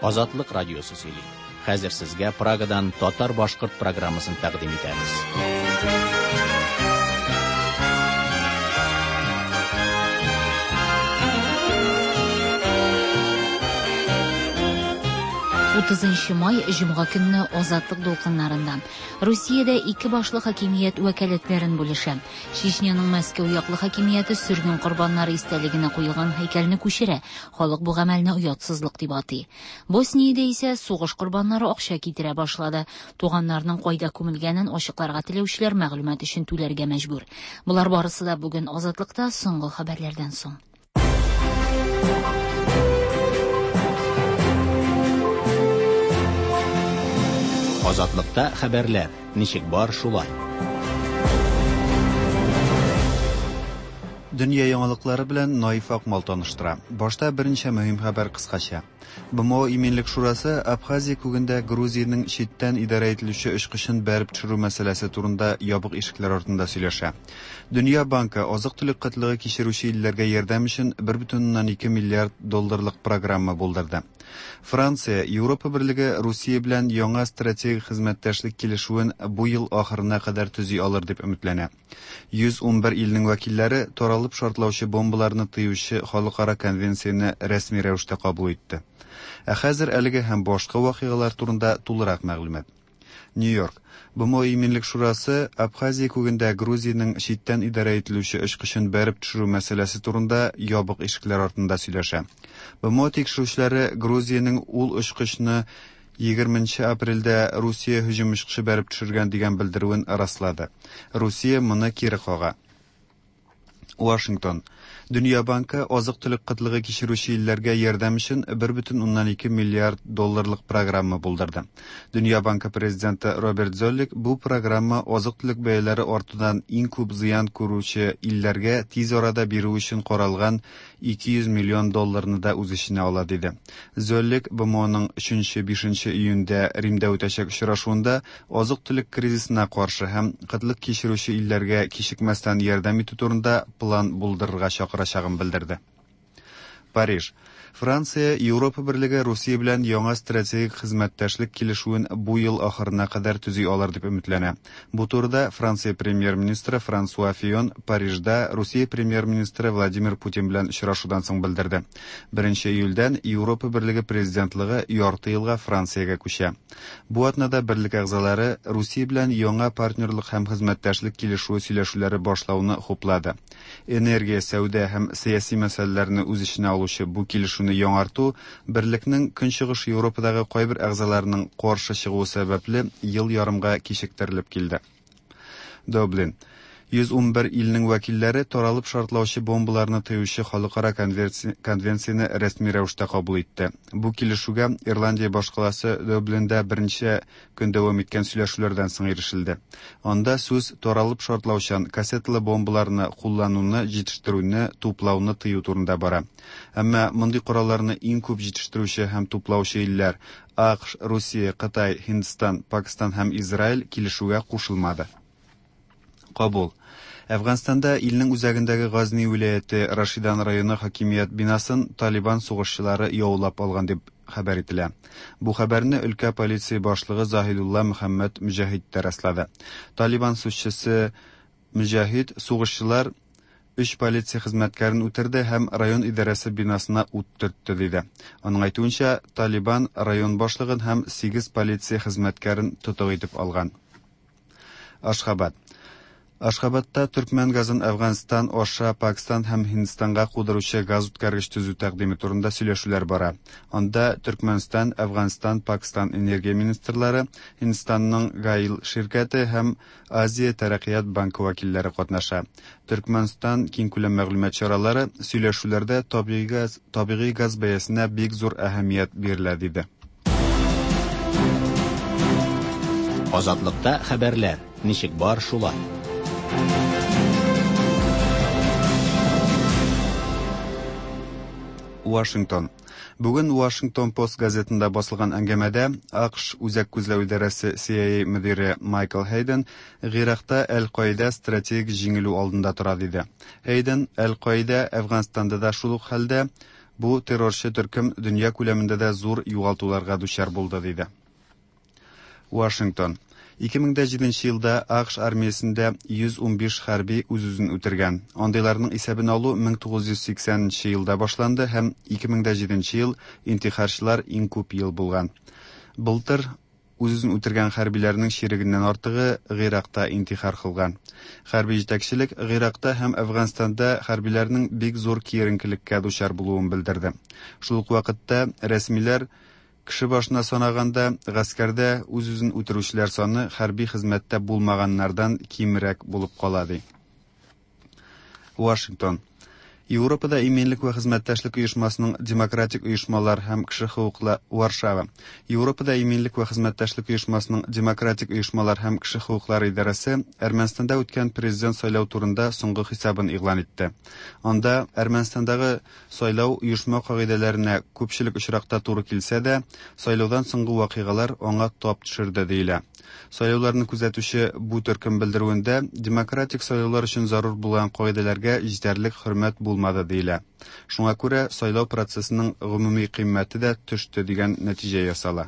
Азатлык радиосы сөйли. Хәзер сезгә Прагадан татар-башкорт программасын тәкъдим итәбез. 30 май җомга көнне азатлык дулкыннарында Русиядә ике башлы хакимият вәкаләтләрен бүлешә. Чечняның Мәскәү яклы хакимияте сүрген корбаннары истәлегенә куелган һәйкәлне күчерә. Халык бу гамәлне оятсызлык дип атый. Босниядә исә сугыш корбаннары акча китерә башлады. Туганнарның кайда күмелгәнен ачыкларга теләүчеләр мәгълүмат өчен түләргә мәҗбүр. Булар барысы да бүген азатлыкта соңгы хәбәрләрдән соң. Азатлыкта хәбәрләр. Ничек бар шулай. Дөнья яңалыклары белән Наиф Акмал таныштыра. Башта беренче мөһим хәбәр кыскача. БМО Иминлек шурасы Абхазия күгендә Грузиянең читтән идарә ителүче очкышын бәреп төшерү мәсьәләсе турында ябык ишекләр артында сөйләшә. Дөнья банкы азык-төлек кытлыгы кичерүче илләргә ярдәм өчен 1,2 миллиард долларлык программа булдырды. Франция, Европа берлеге Русия белән яңа стратегик хезмәттәшлек килешүен бу ел ахырына кадәр төзи алыр дип өметләнә. 111 илнең вәкилләре таралып шартлаучы бомбаларны тыючы халыкара конвенцияны рәсми рәвештә кабул итте. Хәзер әлеге һәм башка вакыйгалар турында тулырак мәгълүмат. Нью-Йорк. БМО Иминлек шурасы Абхазия күгендә Грузиянең читтән идарә ителүче очкышын бәреп төшерү мәсьәләсе турында ябык ишекләр артында сөйләшә. БМО тикшерүчеләре Грузиянең ул очкышны 20 апрельдә Русия һөҗүм очкышы бәреп төшергән дигән белдерүен раслады. Русия моны кире кага. Вашингтон. Дөнья банкы азык-төлек кытлыгы кичерүче илләргә ярдәм өчен 1,2 миллиард долларлык программа булдырды. Дөнья банкы президенты Роберт Золлик бу программа азык-төлек бәяләре артудан иң күп зыян күрүче илләргә тиз арада бирү өчен каралган 200 миллион долларны да үз иченә ала диде. Золлик БМОның 3-5 июньдә Римдә үтәчәк очрашуында азык-төлек кризисына каршы һәм кытлык кичерүче илләргә кичекмәстән ярдәм итү турында план булдырырга чакырачагын белдерде. Париж. Франция, Европа берлеге Русия белән яңа стратегик хезмәттәшлек килешүен бу ел ахырына кадәр төзи алыр дип өметләнә. Бу турыда Франция премьер-министры Франсуа Фион Парижда Русия премьер-министры Владимир Путин белән очрашудан соң белдерде. 1 июльдән Европа берлеге президентлыгы ярты елга Франциягә күчә. Бу атнада берлек әгъзалары Русия белән яңа партнерлык һәм хезмәттәшлек килешүе сөйләшүләре башлауны хуплады. Энергия, сәүдә һәм сиясәт мәсьәләләрне үз иченә алучы бу килешү яңарту берлекнең Көнчыгыш Европадагы кайбер әгъзаларының каршы чыгуы сәбәпле ел ярымга кичектерелеп килде. Дублин. 111 илнең вәкилләре таралып шартлаучы бомбаларны тыючы халыкара конвенцияны рәсми рәвештә кабул итте. Бу килешүгә Ирландия башкаласы Дублиндә беренче көн дәвам иткән сөйләшүләрдән соң ирешелде. Анда сүз таралып шартлаучан кассетлы бомбаларны куллануны, җитештерүне, туплауны тыю турында бара. Әмма мондый коралларны иң күп җитештерүче һәм туплаучы илләр АКШ, Русия, Кытай, Һиндстан, Пакистан һәм Израиль килешүгә кушылмады. Кабул. Әфганстанда илнең үзәгендәге Газни вилаяте Рашидан районы хакимият бинасын Талибан сугышчылары яулап алган дип хәбәр ителә. Бу хәбәрне өлкә полиция башлыгы Заһидулла Мөхәммәд Мөҗаһид раслады. Талибан сүзчесе Мөҗаһид сугышчылар 3 полиция хезмәткәрен үтерде һәм район идарәсе бинасына ут төртте диде. Аның әйтүенчә, Талибан район башлыгын һәм 8 полиция хезмәткәрен тотык итеп алган. Ашхабад. Ашхабадта Төркмән газын Әфганстан, Аша, Пакистан һәм Һиндстанга кудыручы газ үткәргеч төзү тәкъдиме турында сөйләшүләр бара. Анда Төркмәнстан, Әфганстан, Пакистан энергия министрлары, Һиндстанның Гаил ширкәте һәм Азия тәрәккыят банкы вәкилләре катнаша. Төркмәнстан киң күләм мәгълүмат чаралары сөйләшүләрдә табигый газ бәясенә бик зур әһәмият бирелә диде. Азатлыкта хәбәрләр. Ничек бар шулай. Вашингтон. Бүген Washington Post газетында басылган әңгәмәдә АКШ үзәк күзләү идарәсе CIA мөдире Майкл Хейден Гыйракта Әл-Каида стратегик җиңелү алдында тора диде. Хейден Әл-Каида Әфганстанда да шул ук хәлдә Бу террорчы төркем дөнья күләмендә дә зур югалтуларга дучар булды, диде. Вашингтон. 2007 елда АКШ армиясендә 115 хәрби үз-үзен үтергән. Андыйларның исәбен алу 1980 елда башланды һәм 2007 ел интихарчылар иң күп ел булган. Былтыр үз-үзен үтергән хәрбиләрнең ширегеннән артыгы Гыйракта интихар кылган. Хәрби җитәкчелек Гыйракта һәм Әфганстанда хәрбиләрнең бик зур киеренкелеккә дучар булуын белдерде. Шул ук вакытта рәсмиләр кеше башына санаганда гаскәрдә үз-үзен үтерүчеләр саны хәрби хезмәттә булмаганнардан кимрәк булып кала, ди. Вашингтон. Европада именлек ва хезмәттәшлек оешмасының демократик оешмалар һәм кеше хукуклары Варшава. Европада именлек ва хезмәттәшлек оешмасының демократик оешмалар һәм кеше хукуклары идарәсе Әрмәнстанда үткән президент сайлау турында соңгы хисабын игълан итте. Анда Әрмәнстандагы сайлау оешма кагыйдәләренә күпчелек очракта туры килсә дә, сайлаудан соңгы вакыйгалар аңа тап төшерде, диелә. Сайлауларны күзәтүче бу төркем белдерүендә демократик сайлаулар өчен зарур булган кагыйдәләргә җитәрлек хөрмәт булмады, диелә. Шуңа күрә сайлау процессының гомуми кыйммәте дә төште дигән нәтиҗә ясала.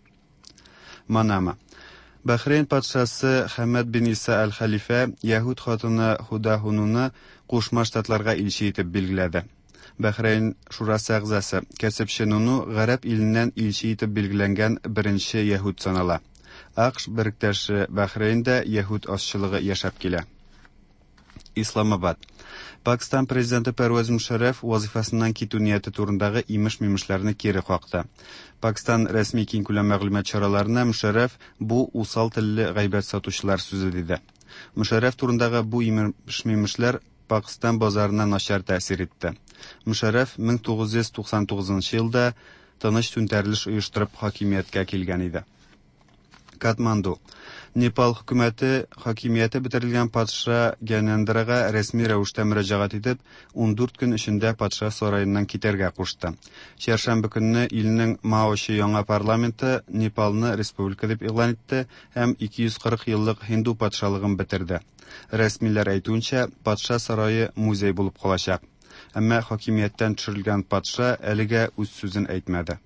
Манама. Бахрейн патшасы Хамад бин Иса аль-Халифа яһуд хатыны Худа Хунуны Кушма Штатларга илче итеп билгеләде. Бахрейн шурасы әгъзасы Кәсепче Нуну гарәп иленнән илче итеп билгеләнгән беренче яһуд санала. АКШ берлектәше Бахрейндә яһуд ашчылыгы яшәп килә. Исламабад. Пакистан президенты Первез Мушарраф вазифасыннан китү нияте турындагы имеш-мимешләрне кире какты. Пакистан рәсми киң күләм мәгълүмат чараларына Мушарраф бу усал телле гайбәт сатучылар сүзе диде. Мушарраф турындагы бу имеш-мимешләр Пакистан базарына начар тәэсир итте. Мушарраф 1999 елда тыныч түнтәрелеш оештырып хакимияткә килгән иде. Катманду. Непал хөкүмәте хакимияте бетерелгән патша Гянендрага рәсми рәвештә мөрәҗәгать итеп, 14 көн эчендә патша сараеннан китәргә кушты. Чәршәмбе көнне илнең Маоши яңа парламенты Непалны республика дип игълан итте һәм 240 еллык хинду патшалыгын бетерде. Рәсмиләр әйтүенчә, патша сарае музей булып калачак. Әмма хакимияттән төшерелгән патша әлегә үз сүзен әйтмәде.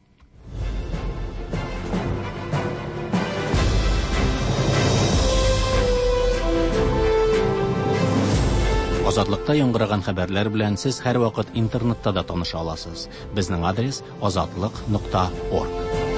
Азатлыкта яңгыраган хәбәрләр белән сез һәр вакыт интернетта да таныша аласыз. Безнең адрес azatlyk.org.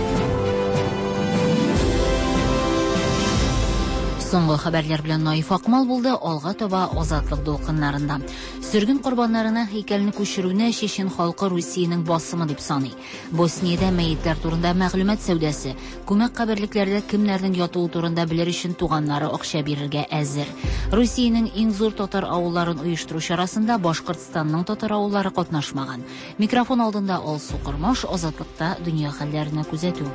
Соңгы хәбәрләр белән Наиф Акмал булды. Алга таба азатлык дулкыннарында. Сөргün корбаннарына һәйкәлне күчерүне Чечен халкы Русиянең басымы дип саный. Босниядә мәетләр турында мәгълүмат сәүдәсе, күмәк каберлекләрдә кемнәрнең ятуы турында белер өчен туганнары акча бирергә әзер. Русиянең иң зур татар авылларын оештыру чарасында Башкортстанның татар авыллары катнашмаган. Микрофон алдында Алсу Кырмаш, азатлыкта дөнья хәлләренә күзәтү.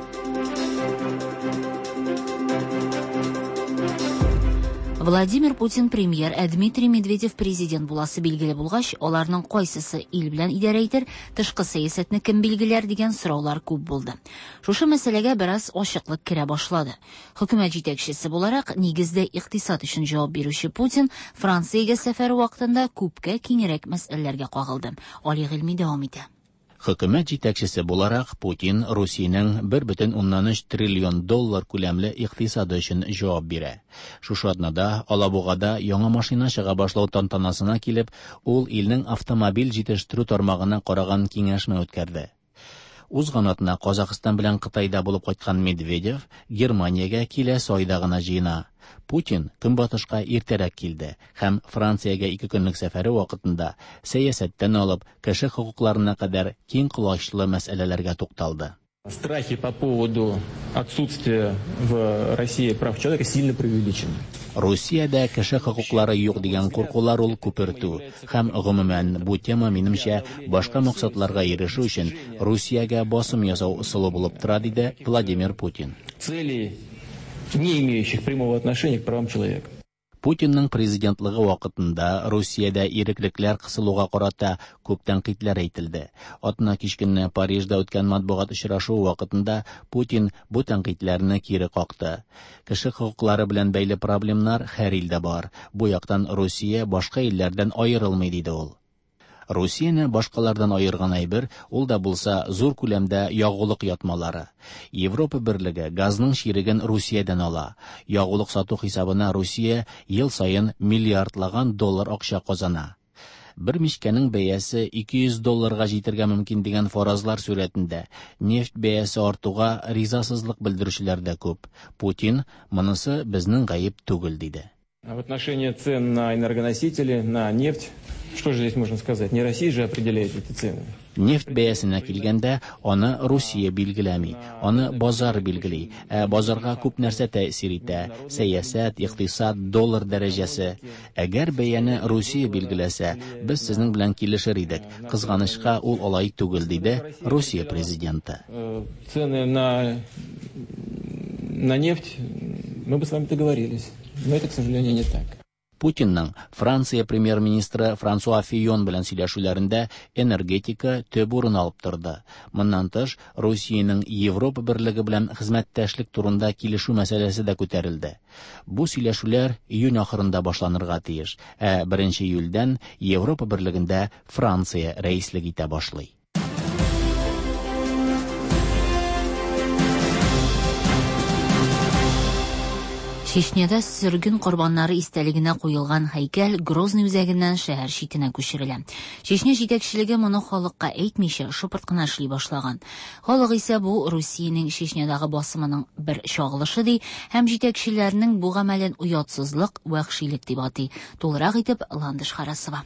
Владимир Путин премьер, Дмитрий Медведев президент буласы билгеле булгач, аларның кайсысы ил белән идарә итер, тышкы сәясәтне кем билгеләр дигән сораулар күп булды. Шушы мәсьәләгә бераз ачыклык керә башлады. Хөкүмәт җитәкчесе буларак, нигездә икътисад өчен җавап бирүче Путин Франциягә сәфәре вакытында күпкә киңрәк мәсьәләләргә кагылды. Али Гыйльми дәвам итә. Хөкүмәт җитәкчесе буларак Путин Русиянең 1,3 триллион доллар күләмле икътисады өчен җавап бирә. Шушы атнада Алабугада яңа машина чыга башлау тантанасына килеп, ул илнең автомобиль җитештерү тармагына караган киңәшмә үткәрде. Узган атна Казакстан белән Кытайда булып кайткан Медведев Германиягә киләсе айда гына җыена. Путин Көнбатышка иртәрәк килде һәм Франциягә 2 көнлек сәфәре вакытында сәясәттән алып кеше хокукларына кадәр киң колачлы мәсьәләләргә тукталды. Страхи по поводу отсутствия в России прав человека сильно преувеличены. Русиядә кеше хокуклары юк дигән куркулар ул күпертү һәм гомумән бу тема минемчә башка максатларга ирешү өчен Русиягә басым ясау ысулы булып тора, диде Владимир Путин. Цели, не имеющих прямого отношения к правам человека. Путинның президентлыгы вакытында Русиядә иреклекләр кысылуга карата күп тәнкыйтьләр әйтелде. Атна кичкенне Парижда үткән матбугат очрашуы вакытында Путин бу тәнкыйтьләрне кире какты. Кеше хокуклары белән бәйле проблемнар һәр илдә бар. Бу яктан Русия башка илләрдән аерылмый, диде ул. Русияны башкалардан айырган әйбер, ул да булса зур күләмдә ягулык ятмалары. Европа берлеге газның ширеген Русиядән ала. Ягулык сату хисабына Русия ел сайын миллиардлаган доллар акча казана. Bir мишкәнең бәясе $200 җитәргә мөмкин дигән фаразлар сурәтендә нефть бәясе артуга ризасызлык белдерүчеләр дә күп. Путин монысы безнең гаеп түгел диде. В отношении цен на энергоносители, на нефть, что же здесь можно сказать? Не Россия же определяет эти цены. Нефть бәясенә килгәндә, аны Русия билгеләми, аны базар билгели. Базарга күп нәрсә тәэсир итә, сәясәт, икътисад, доллар дәрәҗәсе. Әгәр бәяне Русия билгеләсә, без сезнең белән килешер идек. Кызганычка ул алай түгел диде Русия президенты. Цены на нефть, мы бы с вами договорились, но это, к сожалению, не так. Путинның Франция премьер-министры Франсуа Фийон белән сөйләшүләрендә энергетика төп урын алып торды. Моннан тыш, Русиянең Европа берлеге белән хезмәттәшлек турында килешү мәсьәләсе дә күтәрелде. Бу сөйләшүләр июнь ахырында башланырга тиеш, 1 июльдән Европа берлегендә Франция рәислек итә башлый. Чечняда сөргün корбаннары истәлегенә куелган һәйкәл Грозный үзәгеннән шәһәр читенә күчерелә. Чечня җитәкчелеге моны халыкка әйтмичә шупырт кына эшли башлаган. Халык исә бу Русиянең Чечнядагы басымының бер чагылышы ди, һәм җитәкчеләрнең бу гамәлен уятсызлык, вәхшилек дип атый. Тулырак итеп Ландыш Харасова.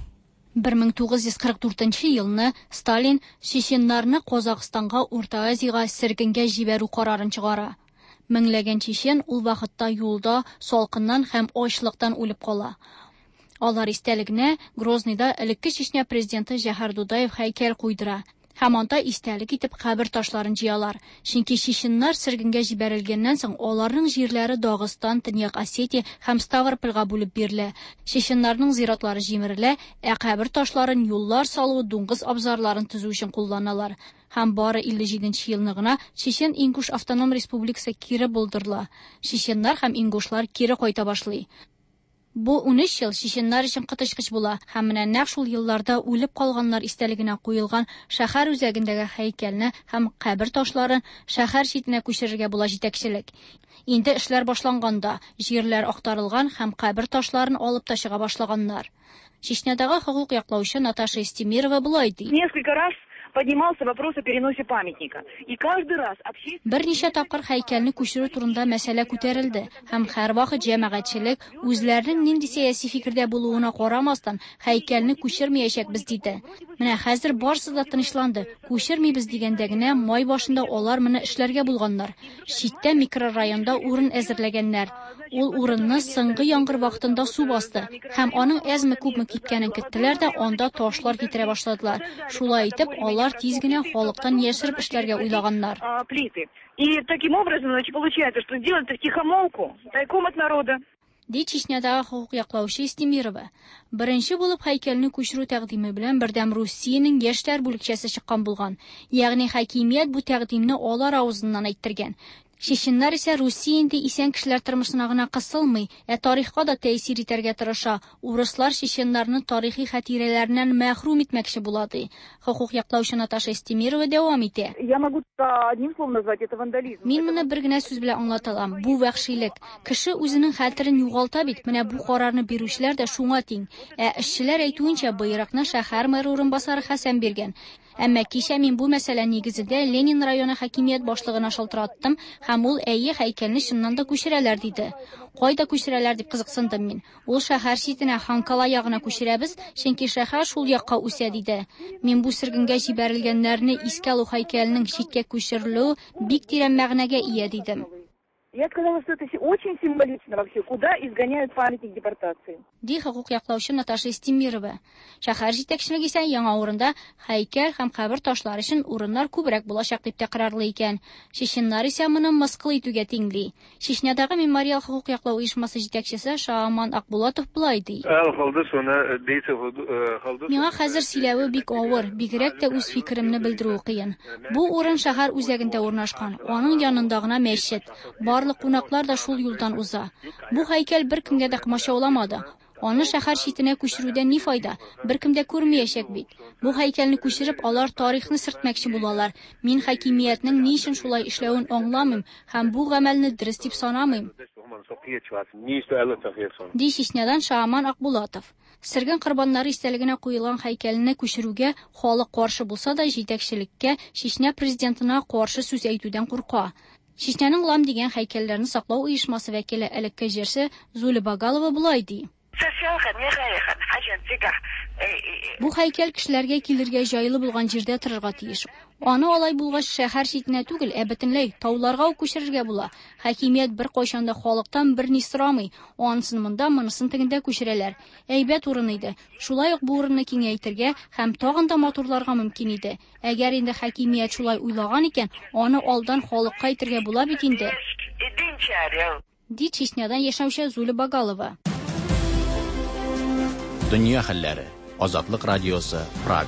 1944 елны Сталин чеченнарны Казакъстанга, Урта Азиягә сөргенгә җибәрү карарын чыгара. Меңләгән чечен ул вакытта юлда салкыннан һәм ачлыктан үлеп кала. Алар истәлегенә Грознойда элекке Чечня президенты Җәһәр Дудаев һәйкәл куйдыра. Һәм анда истәлек итеп кабер ташларын җыялар. Чөнки чеченнар сөргенгә җибәрелгәннән соң аларның җирләре Дагыстан, Төньяк Осетия һәм Ставропольга бүлеп бирелә. Чеченнарның зиратлары җимерелә, кабер ташларын юллар салу, дуңгыз абзарларын төзү өчен кулланалар. Һәм бары 57 елны гына Чечен Ингуш автоном республикасы кире булдырыла. Чеченнар һәм ингушлар кире кайта башлый. Бу 13 ел чеченнар өчен кытычкыч була. Һәм менә нәкъ шул елларда үлеп калганнар истәлегенә куелган шәһәр үзәгендәге һәйкәлне һәм кабер ташларын шәһәр читенә күчерергә була җитәкчелек. Инде эшләр башланганда, җирләр актарылган һәм кабер ташларын алып та чыга башлаганнар. Чечнядагы хокук яклаучы Наташа Истемирова булай ди. Несколько раз поднимался вопрос о переносе памятника. И каждый раз Берничә тапкыр һәйкәлне күчерү турында мәсьәлә күтәрелде. Һәм һәрвакыт җәмәгатьчелек үзләренең нинди сәяси фикердә булуына карамастан һәйкәлне күчермәячәкбез диде. Менә хәзер барысы да тынычланды. Күчермибез дигәндә генә май башында алар моны эшләргә булганнар. Читтә микрорайонда урын әзерләгәннәр. Ул урынны соңгы яңгыр вакытында су басты. Һәм аның әзме күпме киткәнен көттеләр дә анда ташлар китерә башладылар. Шулай итеп алар тиз генә халыктан яшереп эшләргә уйлаганнар. И таким образом, значит, получается, что сделать втихомолку, тайком от народа. Ди Чечнядагы хокук яклаучы Истемирова. Беренче булып һәйкәлне күчерү тәкъдиме белән бердәм Русиянең яшьләр бүлекчәсе чыккан булган. Ягъни хакимият бу тәкъдимне алар авызыннан әйттергән. Чеченнар исә Русия инде исән кешеләр тормышына гына кысылмый, тарихка да тәэсир итәргә тырыша. Урыслар чеченнарны тарихи хатирәләреннән мәхрүм итмәкче була ди. Хокук яклаучы Наташа Истемирова дәвам итә. Я могу одним словом назвать это вандализм. Мин моны бер генә сүз белән аңлаталам. Бу вәхшилек. Кеше үзенең хәтерен югалта бит. Менә бу карарны бирүчеләр дә шуңа тиң. Эшчеләр әйтүенчә, быйракны шәһәр мэры урынбасары Хәсән биргән. Әмма кичә мин бу мәсьәлә нигезендә Ленин районы хакимият башлыгына шалтыраттым, һәм ул һәйкәлне чыннан да күчерәләр диде. Кайда күчерәләр дип кызыксындым мин. Ул шәһәр читенә Ханкала ягына күчерәбез, чөнки шәһәр шул якка үсә диде. Мин бу сөргенгә җибәрелгәннәрне искә алу һәйкәленең читкә күчерелүе бик тирән мәгънәгә ия дидем. Я сказала, что это очень символично вообще, куда изгоняют памятник депортации. Ди хокук яклаучы Наташа Истемирова. Шәһәр җитәкчелеге исә яңа урында һәйкәл һәм кабер ташлары өчен урыннар күбрәк булачак дип тәкърарлый икән. Чеченнар исә моны мыскыл итүгә тиңли. Чечнядагы мемориал хокук яклау оешмасы җитәкчесе Шааман Акбулатов булай ди. Миңа хәзер сөйләве бик авыр, бигрәк тә үз фикеремне белдерү кыен. Бу урын шәһәр үзәгендә урнашкан. Аның янында гына мәчет. Барлык кунаклар да шул юлдан уза. Бу һәйкәл бер кемгә дә комачауламады. Аны шәһәр читенә күчерүдән ни файда? Беркем дә күрмәячәк бит. Бу һәйкәлне күчереп, алар тарихны сыртмакчы булалар. Мин хакимиятның ни өчен шулай эшләвен аңламыйм һәм бу гамәлне дөрес дип санамыйм. Ди Чечнядан Шааман Акбулатов. Сергин корбаннары истәлегенә куелган һәйкәлне күчерүгә халык каршы булса да, җитәкчелеккә Чечня президентына каршы сүз әйтүдән курка. Чечняның Лам дигән һәйкәлләрне саклау оешмасы вәкиле элекке җырчы Зуля Багалова булай ди. Бу һәйкәл кешеләргә килергә җайлы булган җирдә торырга тиеш. Аны алай булгач шәһәр читенә түгел, бөтенләй тауларга ук күчерергә була. Хакимият бер кайчан да халыктан берни сорамый. Анысын монда, монысын тегендә күчерәләр. Әйбәт урын иде. Шулай ук бу урынны киңәйтергә һәм тагын да матурларга мөмкин иде. Әгәр инде хакимият шулай уйлаган икән, аны алдан халыкка әйтергә була бит инде. Ди Чечнядан яшәүче Зуля Багалова. Дөнья хәлләре. Азатлык радиосы, Прага.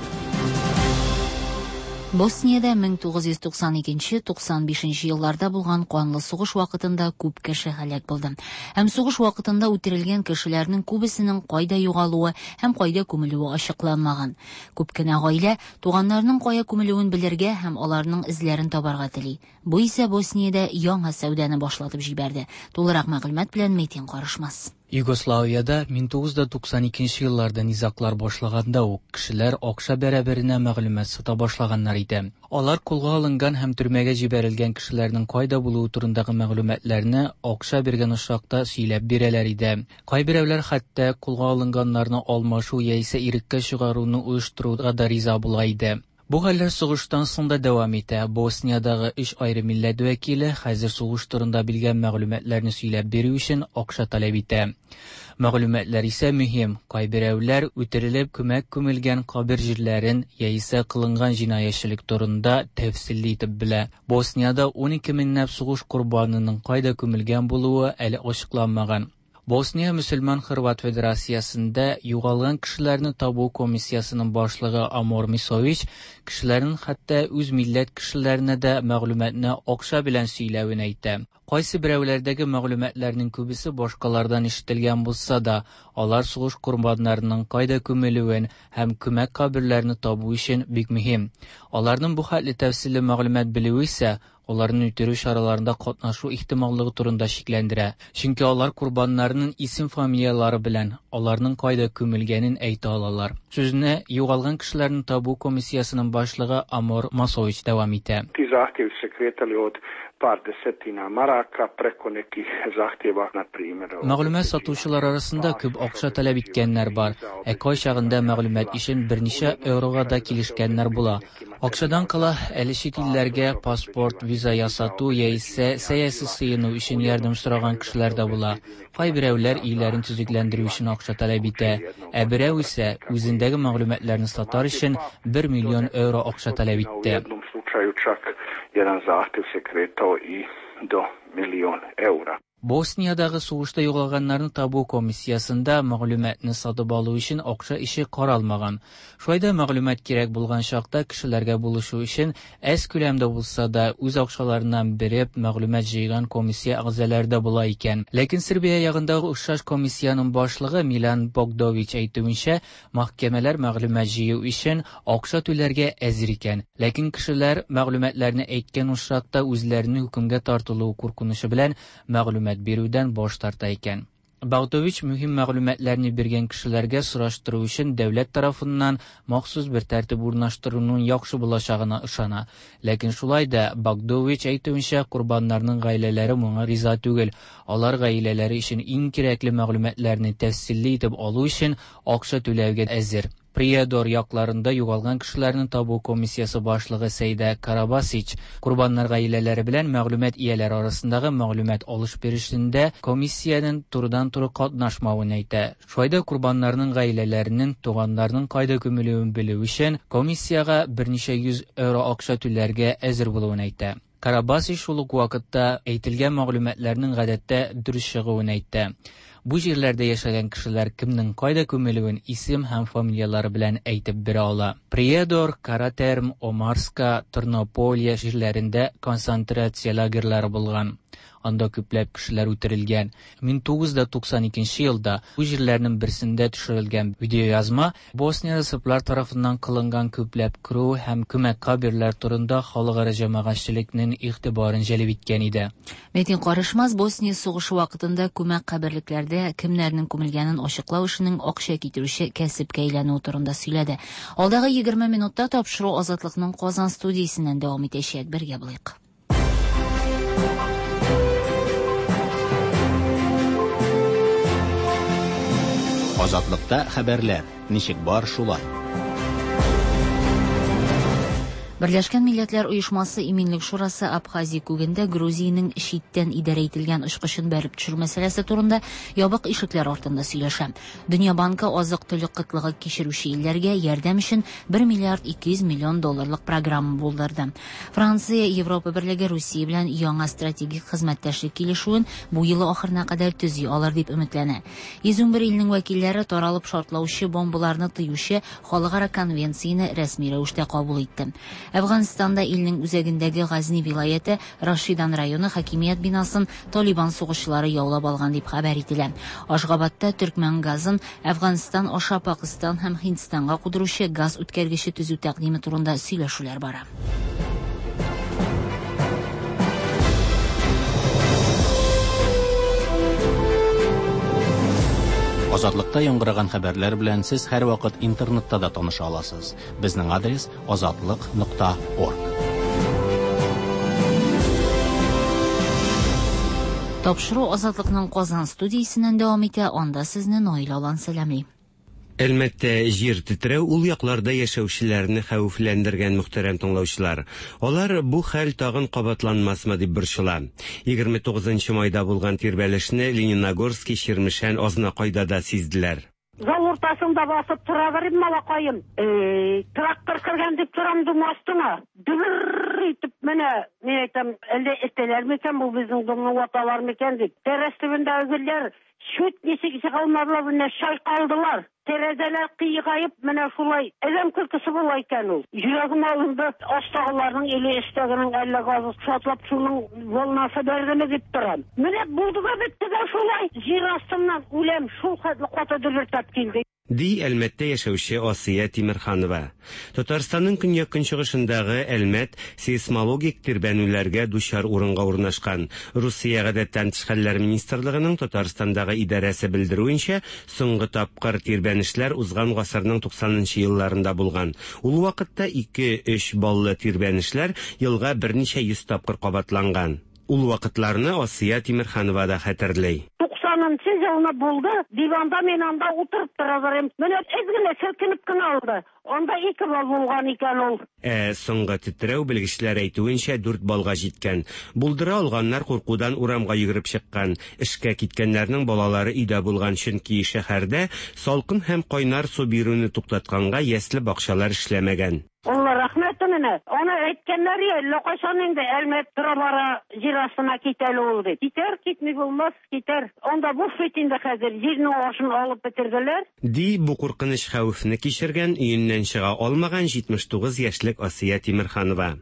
Боснияда 1992-95 елларда булган канлы сугыш вакытында күп кеше һәлак булды. Һәм сугыш вакытында үтерелгән кешеләрнең күбесенең кайда югалуы һәм кайда күмелүе ачыкланмаган. Күп кенә гаилә туганнарының кая күмелүен белергә һәм аларның эзләрен табарга тели. Бу исә Боснияда яңа сәүдәне башлатып җибәрде. Тулырак мәгълүмат белән Метин карышмас. Югославиядә 1992 елларда низаклар башлаганда ук кешеләр акча бәрабәренә мәгълүмат сата башлаганнар иде. Алар кулга алынган һәм төрмәгә җибәрелгән кешеләрнең кайда булуы турындагы мәгълүматларны акча биргән очракта сөйләп бирәләр иде. Кайберәүләр хәтта кулга алынганнарны алмашу яисә иреккә чыгаруны оештыруга да риза була иде. Бу хәлләр сугыштан соң да дәвам итә. Босниядагы 3 аерым милләт вәкиле хәзер сугыш турында билгән мәгълүматларны сөйләп бирү өчен акча таләп итә. Мәгълүматлар исә мөһим. Кайберәүләр үтерелеп күмәк күмелгән кабер җирләрен яисә кылынган җинаятьчелек турында тәфсилле итеп белә. Боснияда 12 меңләп сугыш курбанының кайда күмелгән булуы әле ачыкланмаган. Босния Мөселман Хорват Федерациясендә югалган кешеләрне табу комиссиясының башлыгы Амор Мисович кешеләрнең хәтта үз милләт кешеләренә дә мәгълүматны акча белән сөйләвен әйтә. Кайсы берәүләрдәге мәгълүматларның күбесе башкалардан ишетелгән булса да, алар сугыш курбаннарының кайда күмелүен һәм күмәк каберләрне табу өчен бик мөһим. Аларның бу хәтле тәфсилле мәгълүмат белүе исә аларны үтерү чараларында катнашу ихтималлыгы турында шикләндерә. Чөнки алар курбаннарның исем-фамилиялары белән аларның кайда күмелгәнен әйтә алалар. Сүзне югалган кешеләрне табу комиссиясының башлыгы Амор Масович дәвам итә. Мәгълүмат сатучылар арасында күп акча таләп иткәннәр бар. Кай чагында мәгълүмат өчен берничә еврога да килешкәннәр була. Акчадан кала әле чит илләргә паспорт, виза ясату яисә сәяси сыену өчен ярдәм сораган кешеләр дә була. Кайберәүләр иләрен төзекләндерү өчен акча таләп итә. Берәү исә үзендәге мәгълүматларны сатар өчен 1 миллион евро акча таләп итте. Босниядагы сугышта югалганнарны табу комиссиясында мәгълүматны сатып алу өчен акча ише каралмаган. Шулай мәгълүмат кирәк булган чакта кешеләргә булышу өчен әз күләмдә булса да үз акчаларыннан береп мәгълүмат җыйган комиссия әгъзалары да була икән. Ләкин Сербия ягындагы охшаш комиссияның башлыгы Милан Богдович әйтүенчә, мәхкәмәләр мәгълүмат җыю өчен акча түләргә әзер икән. Ләкин кешеләр мәгълүматларны әйткән очракта үзләренең хөкемгә тартылу куркынышы белән мәгълүмат бирүдән баш тарта икән. Богдович мөһим мәгълүматларны биргән кешеләргә сораштыру өчен дәүләт тарафыннан махсус бер тәртип урнаштыруның яхшы булачагына ышана. Ләкин шулай да Богдович әйтүенчә, курбаннарның гаиләләре моңа риза түгел. Алар гаиләләре өчен иң кирәкле мәгълүматларны тәфсилле итеп алу өчен акча түләргә әзер. Приедор якларында югалган кешеләрне табу комиссиясы башлыгы Сейда Карабасич курбаннар гаиләләре белән мәгълүмат ияләре арасындагы мәгълүмат алыш-берешендә комиссиянең турыдан-туры катнашмавын әйтә. Шулай курбаннарның гаиләләренең туганнарның кайда күмелүен белү өчен комиссияга берничә 100 евро акча түләргә әзер булуын әйтә. Карабасич шул ук вакытта әйтелгән мәгълүматларның гадәттә дөрес чыгуын әйтә. Бу җирләрдә яшәгән кешеләр кемнең кайда күмелүен исем һәм фамилиялары белән әйтеп бирә ала. Приедор, Каратерм, Омарска, Тернополия җирләрендә концентрация лагерьлары булган. Анда күпләп кешеләр үтерелгән. 1992 елда бу җирләрнең берсендә төшерелгән видеоязма Босниядә сыртлар тарафыннан кылынган күпләп керү һәм күмәк каберләр турында халыкара җәмәгатьчелекнең игътибарын җәлеп иткән иде. Метин Карышмас Босния сугышы вакытында күмәк каберлекләрдә кемнәрнең күмелгәнен ачыклау эшенең акча китерүче кәсепкә әйләнү турында сөйләде. Алдагы 20 минутта тапшыру Азатлыкның Казан студиясеннән дәвам итәчәк. Бергә булыйк. Азатлыкта хәбәрләр. Ничек бар шулай? Берләшкән Милләтләр Оешмасы Иминлек шурасы Абхазия күгендә Грузиянең читтән идарә ителгән очкышын бәреп төшерү мәсьәләсе турында ябык ишекләр артында сөйләшә. Дөнья банкы азык-төлек кытлыгы кичерүче илләргә ярдәм өчен 1 миллиард 200 миллион долларлык программа булдырды. Франция, Европа берлеге Русия белән яңа стратегик хезмәттәшлек килешүен бу ел ахырына кадәр төзи алыр дип өметләнә. 111 илнең вәкилләре таралып шартлаучы бомбаларны тыючы халыкара конвенцияны рәсми рәвештә кабул итте. Әфганстанда илнең үзәгендәге Газни вилаяты Рашидан районы хакимият бинасын Талибан сугышчылары яулап алган дип хәбәр ителә. Ашгабадта Төркмән газын Әфганстан аша Пакистан һәм Һиндстанга кудыручы газ үткәргече төзү тәкъдиме турында сөйләшүләр бара. Азатлыкта яңгыраган хәбәрләр белән сез һәр вакыт интернетта да таныша аласыз. Безнең адрес azatlyk.org. Тапшыру Азатлыкның Казан студиясеннән дәвам итә. Анда сезне Наил Алан сәламли. Әлмәттә җир тетрәү ул якларда яшәүчеләрне хәвефләндергән мөхтәрәм тыңлаучылар. Алар бу хәл тагын кабатланмасмы дип борчыла. 29 майда булган тирбәлешне Лениногорский, Ширмешән, Азнакайда да сизделәр. Зал уртасында басып тора берем малакаем. Трактор кергән дип торам думастына. Дүр итеп менә мен әйтәм, әллә эттеләр микән бу безнең домны ваталар микән дип. Тәрәстебендә үзләр шут ничек чыгалмарлар белән шайкалдылар. Тәрәзәләр кыйгайып менә шулай. Әлем көлкесе була икән ул. Йөрәгем алдында астагыларның иле истәгенең әллә газы шатлап шуның волнасы бәрдеме дип торам. Менә булды да битте дә шулай. Җир астыннан үләм шул хәтле каты дөрләп килде. Ди Әлмәттә яшәүче Асия Тимерханова. Татарстанның көньяк-көнчыгышындагы Әлмәт сейсмологик тирбәнүләргә дучар урынга урнашкан. Русия гадәттән тыш хәлләр министрлыгының Татарстандагы идарәсе белдерүенчә, соңгы тапкыр тирбәнешләр узган гасырның 90нчы елларында булган. Ул вакытта 2-3 баллы тирбәнешләр елга берничә йөз тапкыр кабатланган. Ул вакытларны Асия Тимерханова да хәтерләй. 90нчы елны булды. Диванда мен анда утырып торам. Менә эзгеле селкенеп кенә алды. Анда 2 бал булган икән ул. Соңгы тетрәү белгечләр әйтүенчә 4 балга җиткән. Булдыра алганнар куркудан урамга йөгереп чыккан. Эшкә киткәннәрнең балалары өйдә булган, чөнки шәһәрдә салкын һәм кайнар су бирүне туктатканга ясле бакчалар эшләмәгән. Allah рәхмәт менә. Аны әйткәннәр әллә кайчан инде Әлмәт торабара җир астына китәле ул дип. Китәр, китми булмас, китәр. Анда бу фит инде хәзер җирне ашын алып бетерделәр. Ди бу куркыныч хәвефне кичергән, өеннән чыга алмаган 79 яшьлек Асия Тимерханова.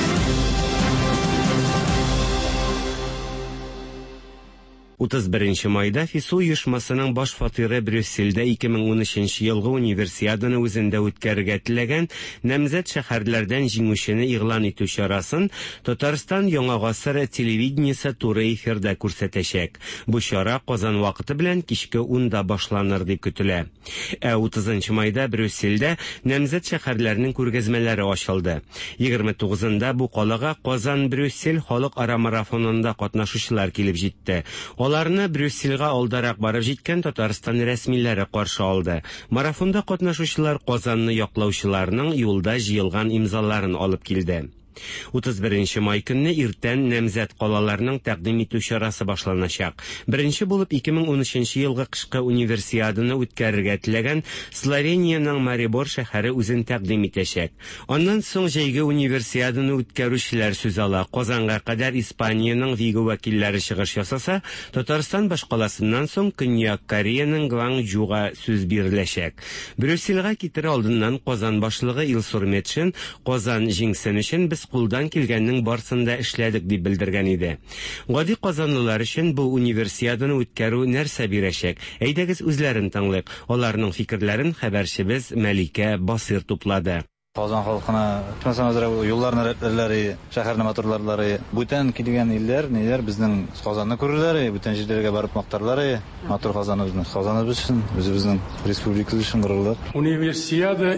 31 майда ФИСУ оешмасының баш фатиры Брюсселдә 2013 елгы универсиаданы үзендә үткәрергә теләгән намзәт шәһәрләрдән җиңүчене игълан итү чарасын Татарстан Яңа гасыр телевидениесе туры эфирда күрсәтәчәк. Бу чара Казан вакыты белән кичке 10да башланыр дип көтелә. 30 майда Брюсселдә намзәт шәһәрләрнең күргәзмәләре ачылды. 29нда бу калага Казан-Брюссел халыкара марафонында катнашучылар килеп җитте. Аларны Брюссельгә алдарак барып җиткән Татарстан рәсмиләре каршы алды. Марафонда катнашучылар Казанны яклаучыларның юлда җыелган имзаларын алып килде. 31 май көнне иртән намзәт калаларның тәкъдим итү чарасы башланачак. Беренче булып 2013 елгы кышкы универсиаданы үткәрергә теләгән Словениянең Марибор шәһәре үзен тәкъдим итәчәк. Аннан соң җәйге универсиаданы үткәрүчеләр сүз ала. Казанга кадәр Испаниянең Виго вәкилләре чыгыш ясаса, Татарстан башкаласыннан соң Көньяк Кореяның Гванчжуга сүз биреләчәк. Брюссельгә китер алдыннан Казан башлыгы Илсур Метшин Казан җиңсен өчен без без кулдан килгәннең барсында эшләдек дип белдергән иде. Гади казанлылар өчен бу универсиаданы үткәрү нәрсә бирәчәк? Әйдәгез үзләрен тыңлыйк. Аларның фикерләрен хәбәрчебез Мәликә Басир туплады. Казан халкына юлларны рәтләре, шәһәрне матурларлары, бүтән килгән илләр, ниләр безнең Казанны күрерләре, бүтән җирләргә барып мактарлары, матур Казаныбызны, Казаныбыз өчен, үзебезнең республикабыз өчен горурлык. Универсиада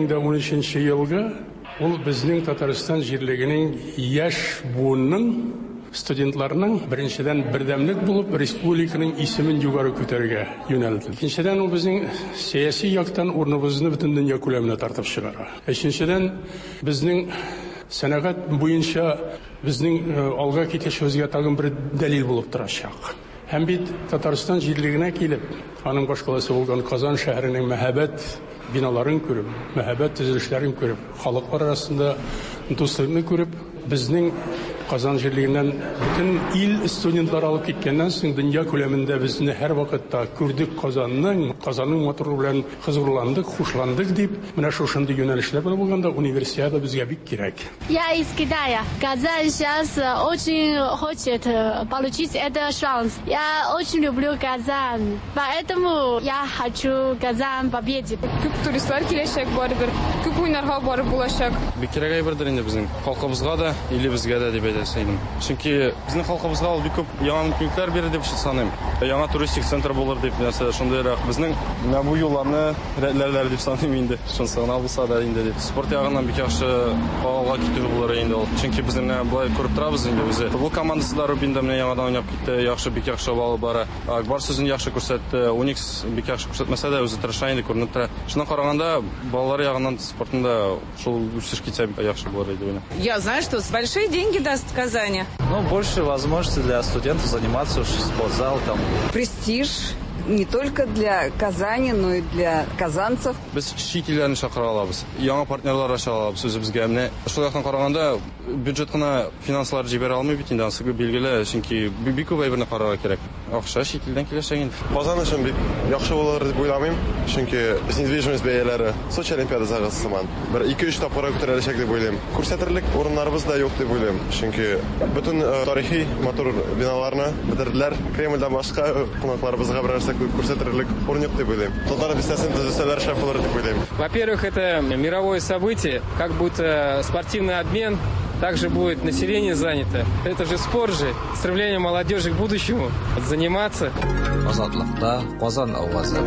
2013 елга ул безнең Татарстан җирлегенең яшь буынның студентларның беренчедән бердәмлек булып республиканың исемен югары күтәрергә юнәлтелде. Икенчедән ул безнең сәяси яктан урыныбызны бөтен дөнья күләменә тартып чыгара. Өченчедән безнең сәнәгать буенча безнең алга китешебезгә тагын бер дәлил булып торачак. Һәм бит Татарстан җирлегенә килеп, аның башкаласы булган Казан шәһәренең мәһабәт биналарын күреп, мәһабәт төзелешләрен күреп, халыклар арасында дуслыкны күреп, безнең Казан җирлегеннән бөтен ил студентлары алып киткәннән соң дөнья күләмендә безне һәр вакытта күрдек Казанның матурлыгы белән хозурландык, хушландык дип, менә шушындый юнәлешләр белән булганда универсиада безгә бик кирәк. Я из Китая. Казань сейчас очень хочет получить этот шанс. Я очень люблю Казань. Поэтому я хочу Казань победить. Күп туристлар киләчәк барыбер. Күп уйнарга барып булачак. Бик кирәк әйбердер инде безнең халкыбызга да, илебезгә дә дип әйтәсем. Чөнки безнең халкыбызга ул бик күп яңа мөмкинлекләр бирер дип саныйм. Яңа туристик центр булыр дип нәрсә шундыйрак. Безнең бу юлларны рәтләрләр дип саныйм инде. Шунысы гына булса да инде дип. Спорт ягыннан бик яхшы алга китү булыр инде ул. Чөнки без менә булай күреп торабыз инде үзе. Футбол командасы да Рубинда менә яңадан уйнап китте. Яхшы, бик яхшы балып бара. Акбар сүзен яхшы күрсәтте. Уникс бик яхшы күрсәтмәсә дә үзе тырыша инде күренеп тора. Шуңа караганда балалар ягыннан спортында шул үсеш китсә яхшы булыр иде. Я знаю, что большие деньги даст Казани. Ну, больше возможностей для студентов заниматься в спортзал там. Престиж не только для Казани, но и для казанцев. Без чит илләрне чакыра алабыз. Яңа партнерлар аша алабыз үзебезгә. Менә шул яктан караганда бюджет кына финанслар җибәрә алмый бит инде, аны билгеле, чөнки бик күп әйберне карарга кирәк. Акча чит илдән киләчәк инде. Казан өчен бик яхшы булыр дип уйламыйм, чөнки недвижимость бәяләре Сочи Олимпиадасы сыман бер 2-3 тапкыр күтәреләчәк дип уйлыйм. Күрсәтерлек урыннарыбыз да юк дип уйлыйм, чөнки бөтен тарихи матур биналарны бетерделәр. Кремльдән башка кунакларыбызга берәрсә күрсәтерлек урын юк дип уйлыйм. Татар бистәсен төзүчеләр шәп булыр дип уйлыйм. Во-первых, это мировое событие, как будет спортивный обмен, также будет население занято. Это же спорт же, стремление молодежи к будущему, заниматься. Азатлыкта Казан авазы.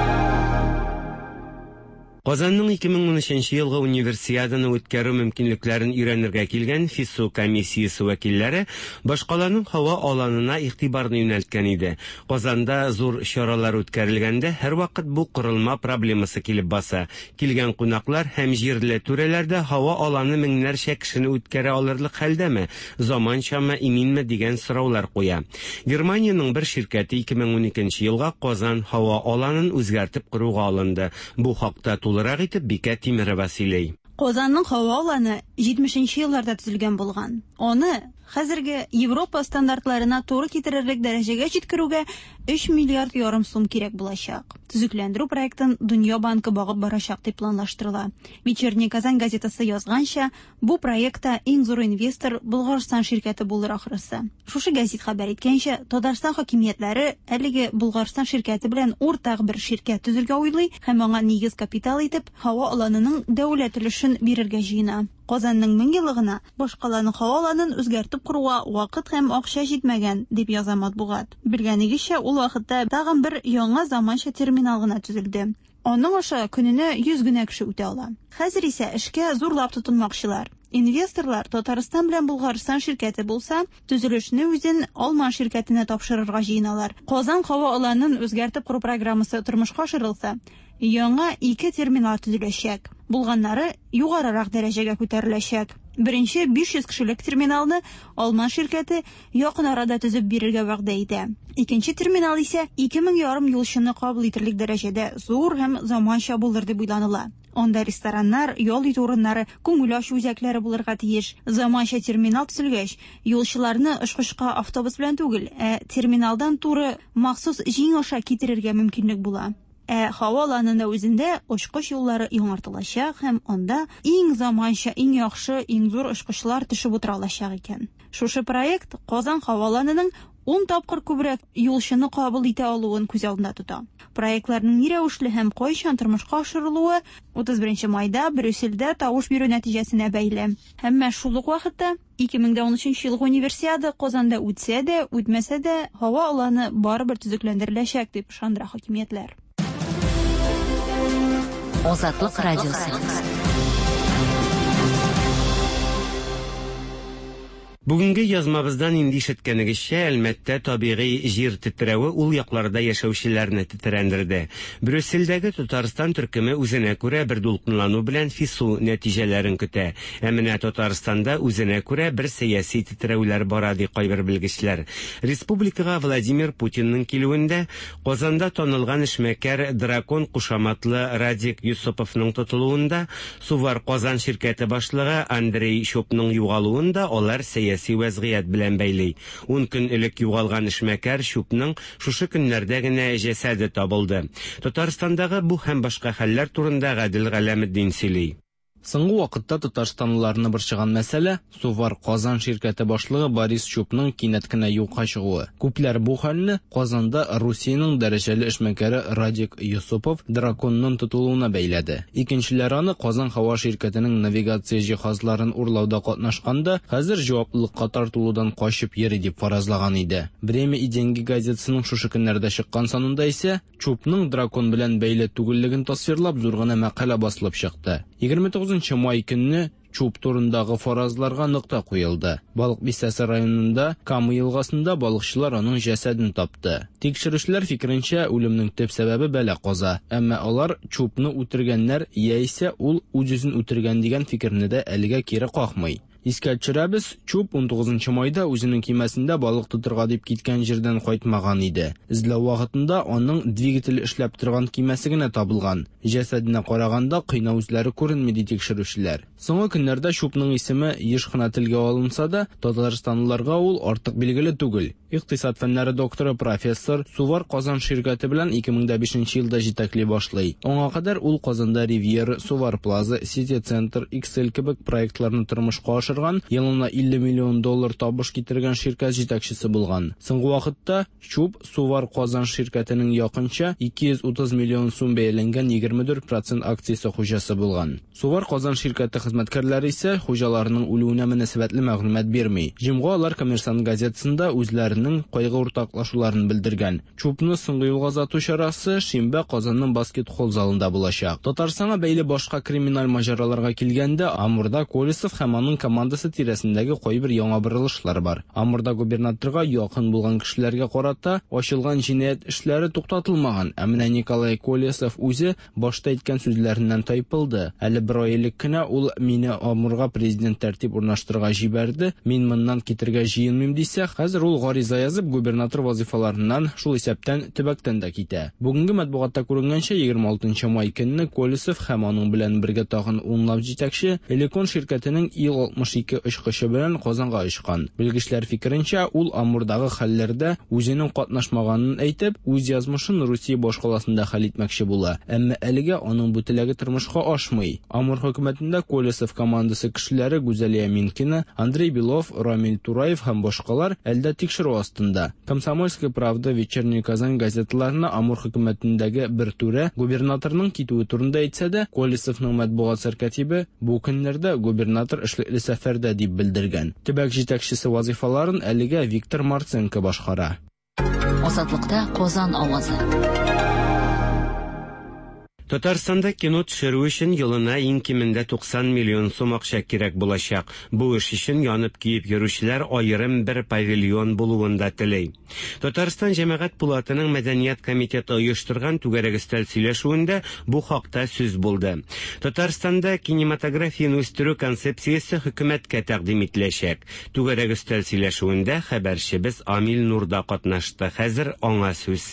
Казанның 2013 елгы универсиаданы үткәрү мөмкинлекләрен өйрәнергә килгән ФИСУ комиссиясе вәкилләре башкаланың һава аланына игътибарны юнәлткән иде. Казанда зур чаралар үткәрелгәндә һәр вакыт бу корылма проблемасы килеп баса. Килгән кунаклар һәм җирле түрәләрдә һава аланы меңнәрчә кешене үткәрә алырлык хәлдәме, заманчамы, иминме дигән сораулар куя. Германиянең бер ширкәте 2012 елга Казан һава аланын үзгәртеп коруга алынды. Бу хакта Рак итеп Бикә Тимерова сөйләй. Казанның һава аланы 70-нче елларда төзелгән булган. Аны хәзерге Европа стандартларына туры китерерлек дәрәҗәгә җиткерүгә 3,5 миллиард сум кирәк булачак. Төзекләндерү проектын Дөнья банкы багып барачак дип планлаштырыла. Вечерний Казань газетасы язганча, бу проектта иң зур инвестор Булгарстан ширкәте булыр ахрысы. Шушы газет хәбәр иткәнчә, Татарстан хакимиятләре әлеге Булгарстан ширкәте белән уртак бер ширкәт төзергә уйлый һәм аңа нигез капитал итеп һава аланының дәүләт өлешен бирергә җыена. Казанның 1000 еллыгына башкаланың һава аланын үзгәртеп куруга вакыт һәм акча җитмәгән, дип яза матбугат. Белгәнегезчә, ул вакытта тагын бер яңа заманча терминал гына төзелде. Аның аша көненә 100 генә кеше үтә ала. Хәзер исә эшкә зурлап тотынмакчылар. Инвесторлар Татарстан белән Булгарстан ширкәте булса, төзелешне үзен Алман ширкәтенә тапшырырга җыеналар. Казан һава аланын үзгәртеп кору программасы тормышка ашырылса, яңа 2 терминал төзеләчәк. Булганнары югарырак дәрәҗәгә күтәреләчәк. Беренче 500 кешелек терминалны Алман ширкәте якын арада төзеп бирергә вәгъдә итә. Икенче терминал исә 2500 юлчыны кабул итерлек дәрәҗәдә зур һәм заманча булыр дип уйланыла. Анда рестораннар, ял итү урыннары, күңел ачу үзәкләре булырга тиеш. Заманча терминал төзелгәч, юлчыларны очкычка автобус белән түгел, терминалдан туры махсус җиң аша китерергә мөмкинлек була. Havaalanында үзендә очкыч юллары яңартылачак һәм анда иң заманча, иң яхшы, иң зур очкычлар төшеп утыра алачак икән. Шушы проект Казан һаваланының 10 тапкыр күбрәк юлчыны кабул итә алуын күз алдында тота. Проектларның ни рәвешле һәм кайчан тормышка ашырылуы 31 майда Брюссельдә тавыш бирү нәтиҗәсенә бәйле. Әмма шул ук вакытта 2013 елгы универсиада Казанда үтсә дә, үтмәсә дә, һава аланы барыбер төзекләндереләчәк дип ышандыра хакимиятләр. Азатлык радиосы. Бүгенге язмабыздан инде ишеткәнегезчә, әлбәттә, табигый җир тетрәве ул якларда яшәүчеләрне тетрәндерде. Брюссельдәге Татарстан төркеме үзенә күрә бер дулкынлану белән фису нәтиҗәләрен көтә. Ә менә Татарстанда үзенә күрә бер сәяси тетрәүләр бара ди кайбер белгечләр. Республикага Владимир Путинның килүендә Казанда танылган эшмәкәр дракон кушаматлы Радик Юсуповның тотылуында, Сувар Казан ширкәте башлыгы Андрей Шопның югалуында алар сәяси вәзгыять белән бәйли. 10 көн элек югалган эшмәкәр Шупның шушы көннәрдә генә җәсәде табылды. Татарстандагы бу һәм башка хәлләр турында Гадел Галәметдин сөйли. Соңгы вакытта Татарстанлыларны борчыган мәсьәлә Сувар Казан ширкәте башлыгы Борис Шупның кинәт кенә юкка чыгуы. Күпләр бу хәлне Казанда Русиянең дәрәҗәле эшмәкәре Радик Юсупов драконның тотылуына бәйләде. Икенчеләр аны Казан һава ширкәтенең навигация җиһазларын урлауда катнашканда хәзер җаваплылыкка тартылудан качып йөри дип фаразлаган иде. Время и деньги газетасының шушы көннәрдә чыккан санында исә Шупның дракон белән бәйле түгеллеген тасвирлап зур гына мәкалә басылып чыкты. 29 май көнне Шуп турындагы фаразларга нокта куелды. Балык бистәсе районында Камы елгасында балыкчылар аның җәсәден тапты. Тикшерүчеләр фикеренчә, үлемнең төп сәбәбе бәла-каза. Әмма алар Шупны үтергәннәр яисә ул үзен үтергән дигән фикерне дә әлегә кире какмый. Искә төшерәбез, Шуп 19 майда үзенең кимәсендә балык тотырга дип киткән җирдән кайтмаган иде. Эзләү вакытында аның двигателе эшләп торган кимәсе генә табылган. Җәсәденә караганда кыйнау үзләре күренми ди тикшерүчеләр. Соңгы көннәрдә Шупның исеме еш кына телгә алынса да, татарстанлыларга ул артык билгеле түгел. Икътисад фәннәре докторы профессор Сувар Казан ширкәте белән 2005 елда җитәкли башлый. Аңа кадәр ул Казанда Ривьера, Сувар Плаза, Сити Центр, XL кебек проектларны тормышка ашырган, елына $50 миллион табыш китергән ширкәт җитәкчесе булган. Соңгы вакытта Шуп Сувар Казан ширкәтенең якынча 230 миллион сум бәяләнгән 24% акциясе хуҗасы булган. Сувар Казан ширкәте хезмәткәрләре исә хуҗаларының үлүенә мөнәсәбәтле мәгълүмат бирми. Җомга алар Коммерсант газетасында үзләренең кайгы уртаклашуларын белдергән. Шупны соңгы юлга озату чарасы шимбә Казанның баскет-хол залында булачак. Татарстанга бәйле башка криминаль маҗараларга килгәндә, Амурда Колесов һәм аның командасы тирәсендәге кайбер яңа борылышлар бар. Амурда губернаторга якын булган кешеләргә карата ачылган җинаять эшләре туктатылмаган. Ә менә Николай Колесов үзе башта әйткән сүзләреннән тайпылды. Әле бер ай элек кенә ул мине Амурга президент тәртип урнаштырырга җибәрде, мин моннан китергә җыенмыйм дисә, хәзер ул гариза язып губернатор вазифаларыннан шул исәптән төбәктән дә китә. Бүгенге матбугатта күренгәнчә 26 май көнне Колесов һәм аның белән бергә тагын 10 җитәкче Элекон ширкәтенең Ил-62 очкычы белән Казанга очкан. Белгечләр фикеренчә, ул Амурдагы хәлләрдә үзенең катнашмаганын әйтеп, үз язмышын Русия башкаласында хәл итмәкче була. Әмма әлегә аның бу теләге тормышка ашмый. Амур хөкүмәтендә Колесов командасы кешеләре Гүзәлия Минкина, Андрей Белов, Рамил Тураев һәм башкалар әлдә тикшерү астында. Комсомольская правда, Вечерняя Казань газеталарына Амур хөкүмәтендәге бер түрә губернаторның китүе турында әйтсә дә, Колесовның матбугат сәркәтибе бу көннәрдә губернатор эшлекле сәфәрдә дип белдергән. Төбәк җитәкчесе вазифаларын әлегә Виктор Марценко башкара. Азатлыкта Казан авазы. Татарстанда кино төшерү өчен елына иң кимендә 90 миллион сум акча кирәк булачак. Бу эш өчен янып киеп йөрүчеләр аерым бер павильон булуын да теләй. Татарстан җәмәгать пулатының мәдәният комитеты оештырган түгәрәк өстәл сөйләшүендә бу хакта сүз булды. Татарстанда кинематографияны үстерү концепциясе хөкүмәткә тәкъдим ителәчәк. Түгәрәк өстәл сөйләшүендә хәбәрчебез Амил Нурда катнашты. Хәзер аңа сүз.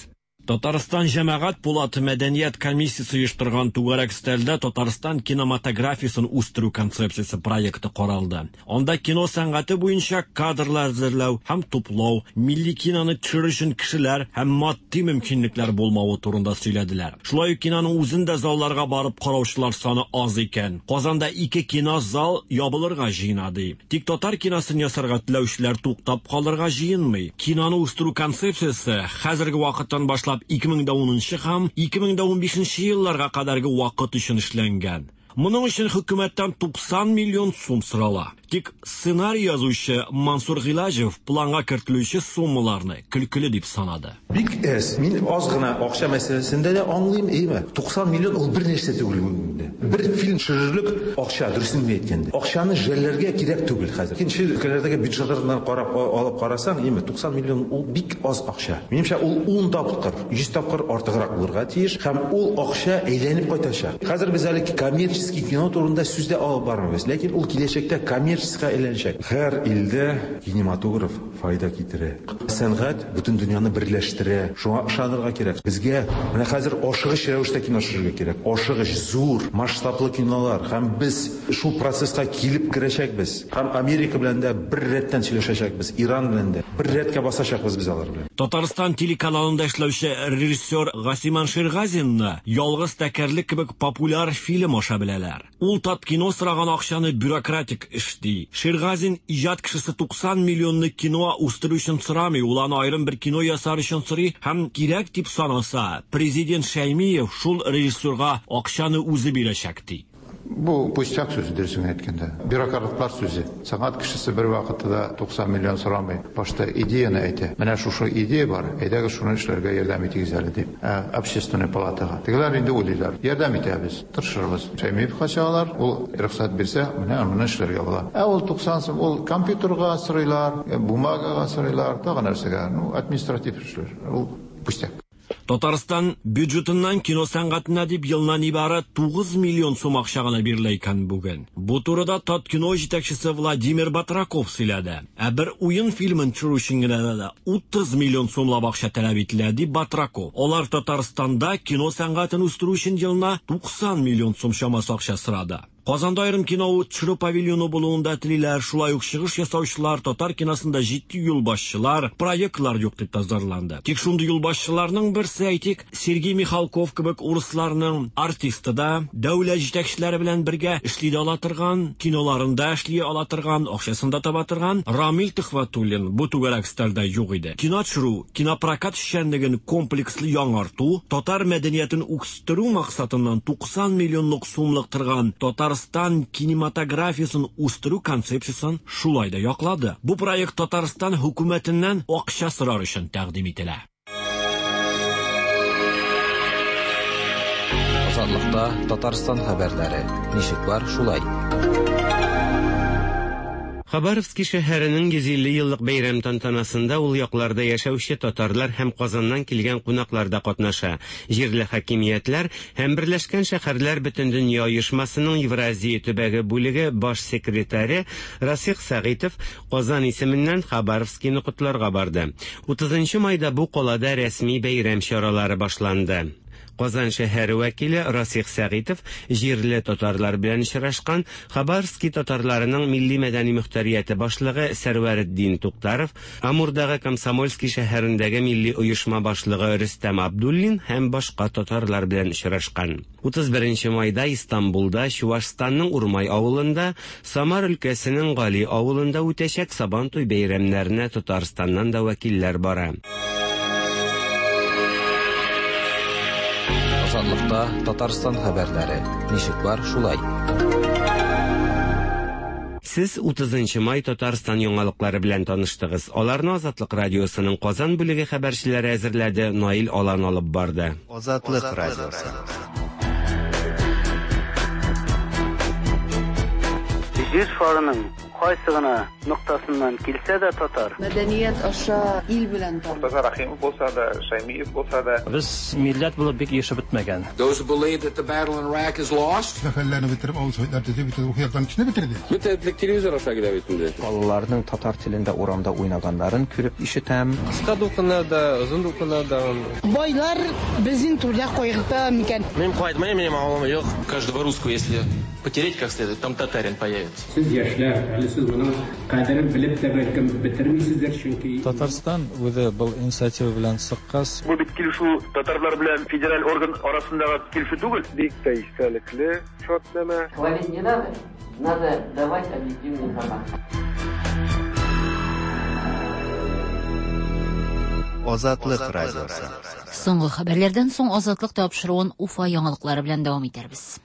Татарстан җәмәгать пулаты мәдәният комиссиясе оештырган түгәрәк стәлдә Татарстан кинематографиясын үстерү концепциясе проекты каралды. Анда кино сәнгате буенча кадрлар әзерләү һәм туплау, милли киноны төшерү өчен кешеләр һәм матди мөмкинлекләр булмавы турында сөйләделәр. Шулай ук киноның үзендә залларга барып караучылар саны аз икән. Казанда 2 кино зал ябылырга җыенады. Тик татар киносын ясарга теләүчеләр туктап калырга җыенмый. Киноны үстерү концепциясе хәзерге вакыттан башлап 2010 һәм 2015 елларга кадәрге вакыт өчен эшләнгән. Моның өчен хөкүмәттән 90 миллион сум сорала. Тик сценарий язучы Мансур Гыйлаҗев планга кертелүче суммаларны көлкеле дип санады. Бик әз, мин аз гына акча мәсьәләсендә дә аңлыйм, әйме. 90 миллион ул бер нәрсә түгел инде. Бер фильм төшерерлек акча дөресен әйткәндә. Акчаны жәлләргә кирәк түгел хәзер. Икенче өлкәләрдәге бюджетлардан алып карасаң, әйме 90 миллион ул бик аз акча. Минемчә ул 10 тапкыр, 100 тапкыр артыграк булырга тиеш һәм ул акча әйләнеп кайтачак. Хәзер без әле коммерческий кино турында сүздә алып барабыз, ләкин ул киләчәктә коммерческая әйләнәчәк. Һәр илдә кинематограф файда китерә. Сәнгать бөтен дөньяны берләштерә. Шуңа ышанырга кирәк. Безгә менә хәзер ашыгыч рәвештә кино төшерергә кирәк. Ашыгыч, зур, масштаблы кинолар һәм без шул процесска килеп керәчәкбез. Һәм Америка белән дә бер рәттән сөйләшәчәкбез, Иран белән дә бер рәткә басачакбыз біз алар белән. Татарстан телеканалында эшләүче режиссер Гасиман Ширгазинны ялгыз тәкәрлек кебек популяр фильм аша беләләр. Ул тап кино сораган акчаны бюрократик эшли. Ширгазин иҗат кешесе 90 миллионны кино үстерү өчен сорамый, ул аны аерым бер кино ясар өчен сорый һәм кирәк дип санаса, президент Шәймиев шул режиссерга акчаны үзе бирәчәк ди. Bu puşçak sözü dersin etkende. Bürokratlar sözü. Sanat kişisi bir vakitte 90 milyon soramay. Başta ideyani aytı. Mene şu ideya var. Eydagi şunu işlerge yardım etigizeli deyip. Общественный palataga. Tegiler indi oylaylar. Yardım etemiz. Tırşırımız. Şeymeyip kaçağlar. O ruhsat birse mene işlerge bola. O 90 ol kompüterga sıraylar, bumagaga sıraylar, tağı nersege. Administratif işler. O puşçak. Татарстан бюджетыннан кино сәнгатенә дип елна нибары 9 миллион сум акча гына бирелә икән бүген. Бу турыда Тат кино җитәкчесе Владимир Батраков сөйләде. Ә бер уен фильмын төшерү өчен генә 30 миллион сумлап акча таләп ителә ди Батраков. Алар Татарстанда кино сәнгатен үстерү өчен елна 90 миллион сум чамасы акча сорады. Казанда айрым кино төшерү павильоны булуында телиләр, шулай ук чыгыш ясаучылар, татар киносында җитди юлбашчылар, проектлар юк дип тазарланды. Тик шундый юлбашчыларның берсе әйтик, Сергей Михалков кебек урысларның артисты да дәүләт җитәкчеләре белән бергә эшли ала торган, киноларында эшли ала торган, акчасында таба торган Рамил Төхвәтуллин бу түгәрәк стәлдә юк иде. Кино төшерү, кинопрокат эшчәнлеген комплекслы яңарту, татар мәдәниятен үстерү максатыннан 90 миллионлык сумлык торган Татарстан кинематографиясын үстерү концепциясын шулай да яклады. Бу проект Татарстан хөкүмәтеннән акча сорар өчен тәкъдим ителә. Азатлыкта Татарстан хәбәрләре. Ничек бар шулай? Хабаровский шәһәренең 150 еллык бәйрәм тантанасында ул якларда яшәүче татарлар һәм Казаннан килгән кунаклар да катнаша. Җирле хакимиятләр һәм Берләшкән шәһәрләр Бөтендөнья оешмасының Евразия төбәге бүлеге баш секретаре Расих Сәгыйтов Казан исеменнән Хабаровскийны котларга барды. 30 майда бу калада рәсми бәйрәм чаралары башланды. Казан шәһәре вәкиле Расих Сәгыйтов җирле татарлар белән очрашкан, Хабаровский татарларының милли мәдәни мөхтәрияте башлыгы Сәрвәретдин Туктаров, Амурдагы Комсомольский шәһәрендәге милли оешма башлыгы Рөстәм Абдуллин һәм башка татарлар белән очрашкан. 31 майда Истанбулда, Чувашстанның Урмай авылында, Самар өлкәсенең Гали авылында үтәчәк Сабантуй бәйрәмнәренә Татарстаннан да вәкилләр бара. Азатлыкта Татарстан хәбәрләре. Ничек бар шулай? Сез 30 май Татарстан яңалыклары белән таныштыгыз. Аларны Азатлык радиосының Казан бүлеге хәбәрчеләре әзерләде, Наил Алан алып барды. Азатлык радиосы. Жүз форының кайсыгына нуктасыннан килсә дә татар. Мәдәният аша ил белән Муртаза Рахимов булса да, Шаймиев булса да. Без милләт булып бик яшәп бетмәгән. Those who believe that the battle in Iraq is lost. Фәлләрне битереп, авыз сөйләрде дип укыяктан кичне битерде. Мөтәтлек телевизор аша килә бит инде. Балаларның татар телендә урамда уйнаганнарын күреп ишетәм. Кыска дулкыннарда, узын дулкыннарда. Байлар безнең түрдә кайгырта микән? Мин кайтмыйм, минем авылым юк. Каждого русского, если потереть как следует, там татарин появится. Сез яшьләр, әле сез моның кадерен белеп тә бәлкем бетермисездер, чөнки Татарстан үзе был инициатива белән сыккас. Бу бит килешү татарлар белән федераль орган арасындагы килешү түгел. Бик тә истәлекле шартлама. Говорить не надо. Надо давать объективную информацию. Азатлык радиосы. Соңгы хәбәрләрдән соң Азатлык тапшыруын Уфа яңалыклары белән дәвам итәрбез.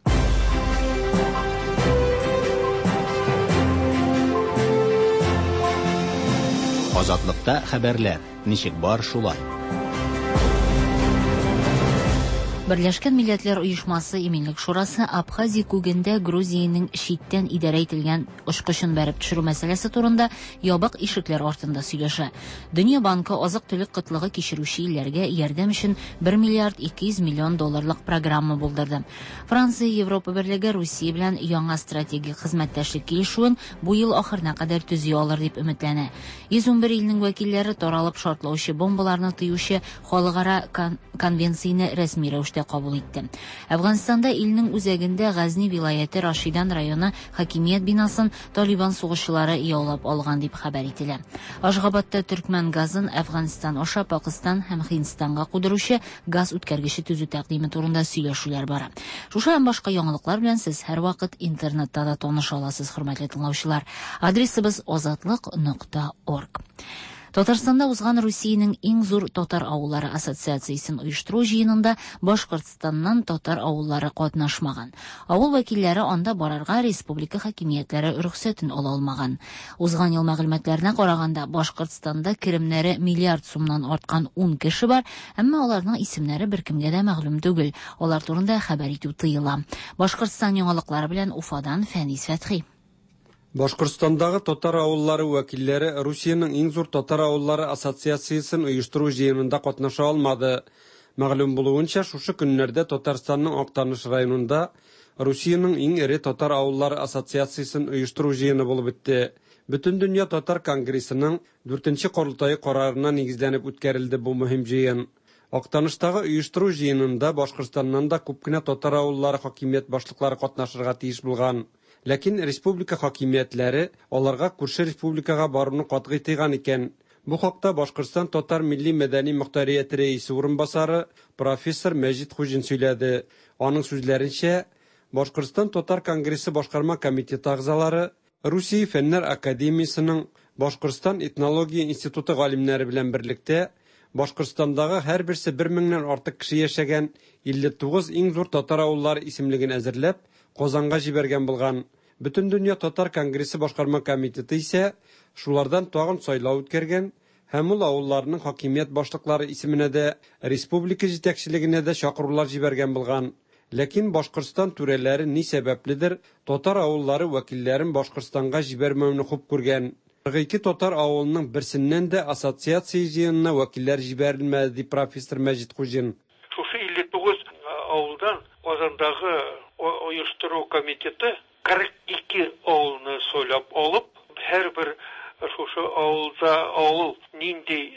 Азатлыкта хәбәрләр. Ничек бар шулай. Берләшкән Милләтләр Оешмасы Иминлек шурасы Абхазия күгендә Грузиянең читтән идарә ителгән очкычын бәреп төшерү мәсьәләсе турында ябык ишекләр артында сөйләшә. Дөнья банкы азык-төлек кытлыгы кичерүче илләргә ярдәм өчен 1 миллиард 200 миллион долларлык программа булдырды. Франция, Европа берлеге Русия белән яңа стратегик хезмәттәшлек килешүен бу ел ахырына кадәр төзи алыр дип өметләнә. 111 илнең вәкилләре таралып шартлаучы бомбаларны тыючы халыкара конвенцияне рәсми рәвештә кабул итте. Әфганстанда илнең үзәгендә Газни вилаяте Рашидан районы хакимият бинасын Талибан сугышчылары яулап алган дип хәбәр ителә. Ашгабадта Төркмән газын Әфганстан аша Пакистан һәм Һиндстанга кудыручы газ үткәргече төзү тәкъдиме турында сөйләшүләр бара. Шушы һәм башка яңалыклар белән сез һәрвакыт интернетта да таныша аласыз, хөрмәтле тыңлаучылар. Адресыбыз azatlык.org. Татарстанда узган Русиянең иң зур татар авыллары ассоциациясен оештыру җыенында Башкортстаннан татар авыллары катнашмаган. Авыл вәкилләре анда барырга республика хакимиятләре рөхсәтен ала алмаган. Узган ел мәгълүматларына караганда Башкортстанда керемнәре миллиард сумнан арткан 10 кеше бар, әмма аларның исемнәре беркемгә дә мәгълүм түгел. Алар турында хәбәр итү тыела. Башкортстан яңалыклары белән Уфадан Фәнис Фәтхи. Башкортстандагы татар авыллары вәкилләре Русиянең иң зур татар авыллары ассоциациясен оештыру җыенында катнаша алмады. Мәгълүм булуынча, шушы көннәрдә Татарстанның Актаныш районында Русиянең иң ире татар авыллары ассоциациясен оештыру җыены булып үтте. Бөтен дөнья татар конгрессының 4нче курултайы карарына нигезләнеп үткәрелде бу мөһим җыен. Актаныштагы оештыру җыенында Башкортстаннан да күп кенә татар авыллары хакимият башлыклары катнашырга тиеш булган. Ләкин республика хакимиятләре аларга күрше республикага баруны катгый тыйган икән. Бу хакта Башкортстан татар милли мәдәни мөхтәрияте рәисе урынбасары профессор Мәҗит Хуҗин сөйләде. Аның сүзләренчә, Башкортстан татар конгрессы башкарма комитеты әгъзалары Русия фәннәр академиясының Башкортстан этнология институты галимнәре белән берлектә Башкортстандагы һәр берсе 1000-нән артык кеше яшәгән 59 иң зур татар авыллары исемлеген әзерләп Казанга җибәргән булган. Бөтен дөнья татар конгрессы башкарма комитеты исә шулардан тагын сайлау үткәргән һәм ул авылларның хакимият башлыклары исеменә дә республика җитәкчелегенә дә чакырулар җибәргән булган. Ләкин Башкортстан түрәләре ни сәбәпледер татар авыллары вәкилләрен Башкортстанга җибәрмәүне хуп күргән. 42 татар авылының берсеннән дә ассоциация җыенына вәкилләр җибәрелмәде, ди профессор Мәҗит Хуҗин. Шушы 59 авылдан Казандагы оештыру комитеты 42 авылны сойлап алып, һәрбер шушы авылда авыл нинди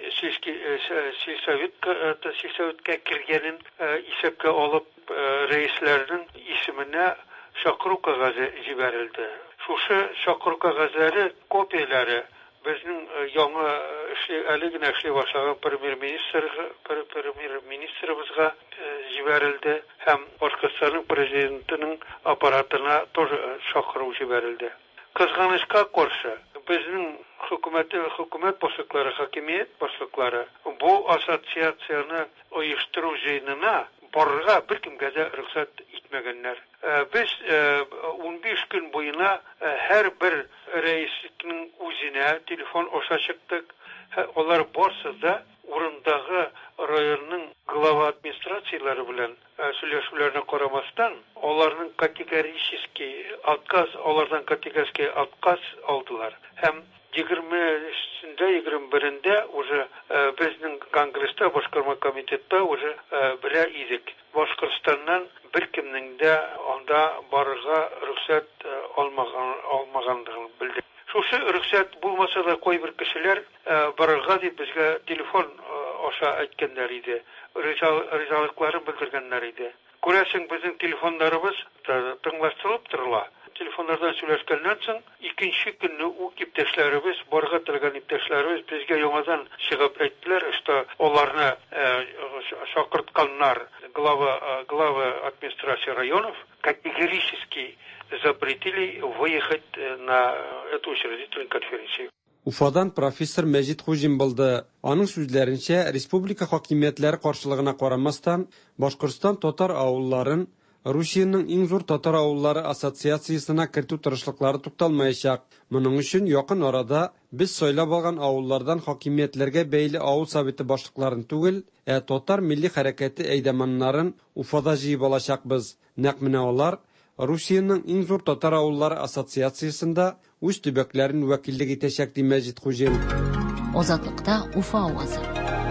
сельсоветка кергәнен исәпкә алып, рәисләрнең исеменә чакыру кагазы җибәрелде. Шушы чакыру кагазлары копияләре безнең яңа әле генә эшли башлаган премьер-министрыбызга җибәрелде һәм Башкортстанның президентының аппаратына тоже чакыру җибәрелде. Кызганычка каршы, безнең хөкүмәт башлыклары, хакимият башлыклары бу ассоциацияны оештыру җыенына барырга беркемгә дә рөхсәт итмәгәннәр. Без 15 көн буена һәр бер рәислекнең үзенә телефон аша чыктык. Алар барсы да урындагы районның глава администрацияләре белән сөйлесулерine карамастан, олардан категорический отказ алдылар. Һәм 20-сінде, 21-інде уже біздің Конгресста, Башқарма комитетта уже біле идік. Башқұртстаннан бір кімнің де онда барыға рұқсат алмағандығын білді. Шушы рұқсат болмаса да қой бір кішілер барыға деп бізге телефон аша әйткендер иде. Ризалыкларын білдіргендер иде. Көрәсің біздің телефондарыбыз тыңластырылып тұрыла. Telefonlardan söyleskenden soң, ikinci günü o iптешләребез, барга теләгән иптәшләребез безгә яңадан чыгып әйттеләр, что оларны шакыртканнар главы администрации районов категорически запретили выехать на эту учредительную конференцию. Уфадан профессор Мәҗит Хуҗин булды. Аның сүзләренчә, республика хакимиятләре каршылыгына карамастан, Башкортстан татар авылларын Русияның иң зур татар авыллары ассоциациясына кертү тырышлыклары тукталмаячак. Моның өчен якын арада без сайлап алган авыллардан хакимиятләргә бәйле авыл советы башлыкларын түгел, татар милли хәрәкәте әйдәманнарын Уфада җыеп алачакбыз. Нәкъ менә алар Русияның иң зур татар авыллары ассоциациясында үз төбәкләрен вәкиллек итәчәк ди Мәҗит Хуҗин. Азатлыкта Уфа авазы.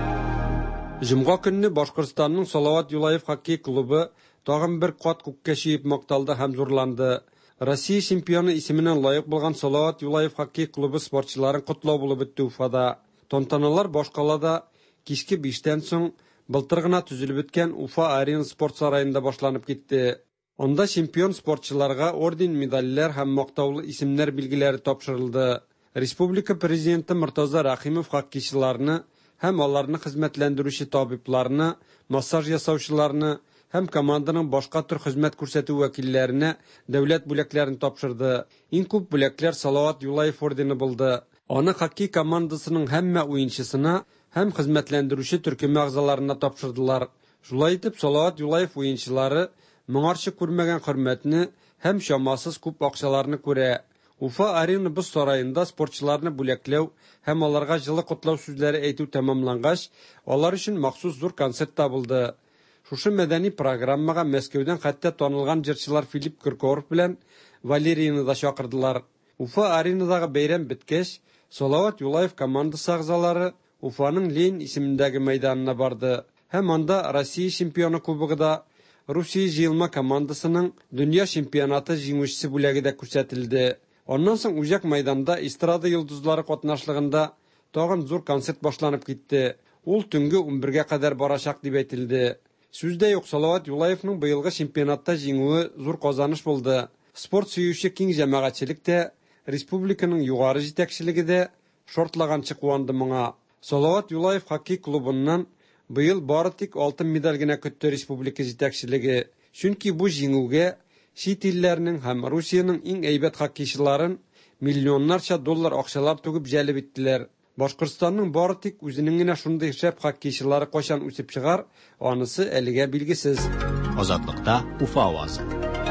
Җомга көнне Башкортстанның Салават Юлаев хоккей клубы тагын бер кат күккә чыгып макталды һәм зурланды. Россия чемпионы исеменә лаек булган Салават Юлаев хоккей клубы спортчыларын котлау булып үтте Уфада. Тантаналар башкалада кичке 5-тән соң былтыр гына төзелеп беткән Уфа-Арена спорт сараенда башланып китте. Онда чемпион спортчыларга орден, медальләр һәм мактаулы исемнәр билгеләре тапшырылды. Республика президенты Муртаза Рахимов хоккейчыларны һәм аларны хезмәтләндерүче табибларны, массаж ясаучыларны һәм команданың башка төр хезмәт күрсәтү вәкилләренә дәүләт бүләкләрен тапшырды. Иң күп бүләкләр Салават Юлаев ордены булды. Аны хоккей командасының һәммә уенчысына һәм хезмәтләндерүче төркем әгъзаларына тапшырдылар. Шулай итеп, Салават Юлаев уенчылары моңарчы күрмәгән хөрмәтне һәм шамасыз күп акчаларны күрә. Уфа-Арена бу сараенда спортчыларны бүләкләү һәм аларга җылы котлау сүзләре әйтү тәмамлангач, алар өчен махсус зур концерт табылды. Шушы мәдәни программага Мәскәүдән хәтта танылган җырчылар Филипп Киркоров белән Валерияны да чакырдылар. Уфа-Аренадагы бәйрәм беткәч, Салават Юлаев командасы әгъзалары Уфаның Ленин исемендәге мәйданына барды. Һәм анда Россия чемпионы кубогында Русия җыелма командасының дөнья чемпионаты җиңүчесе бүләге дә күрсәтелде. Оннан соң Үзәк мәйданда эстрада йолдызлары катнашлыгында тагын зур концерт башланып китте. Ул төнге 11-гә кадәр барачак дип әйтелде. Сүздә юк, Салават Юлаевның быелгы чемпионатта җиңүе зур казаныш булды. Спорт сөюче киң җәмәгатьчелек тә, республиканың югары җитәкчелеге дә шортлаганчы куанды моңа. Салават Юлаев хоккей клубыннан быел бары тик алтын медаль генә көтте республика җитәкчелеге. Чөнки бу җиңүгә чит илләрнең һәм Русияның иң әйбәт хоккейчыларын миллионнарча доллар акчалар түгеп җәлеп иттеләр. Башкортстанның бары тик үзенең генә шундый шәп хоккейчылары кайчан үсеп чыгар, анысы әлегә билгесез. Азатлыкта Уфа авазы.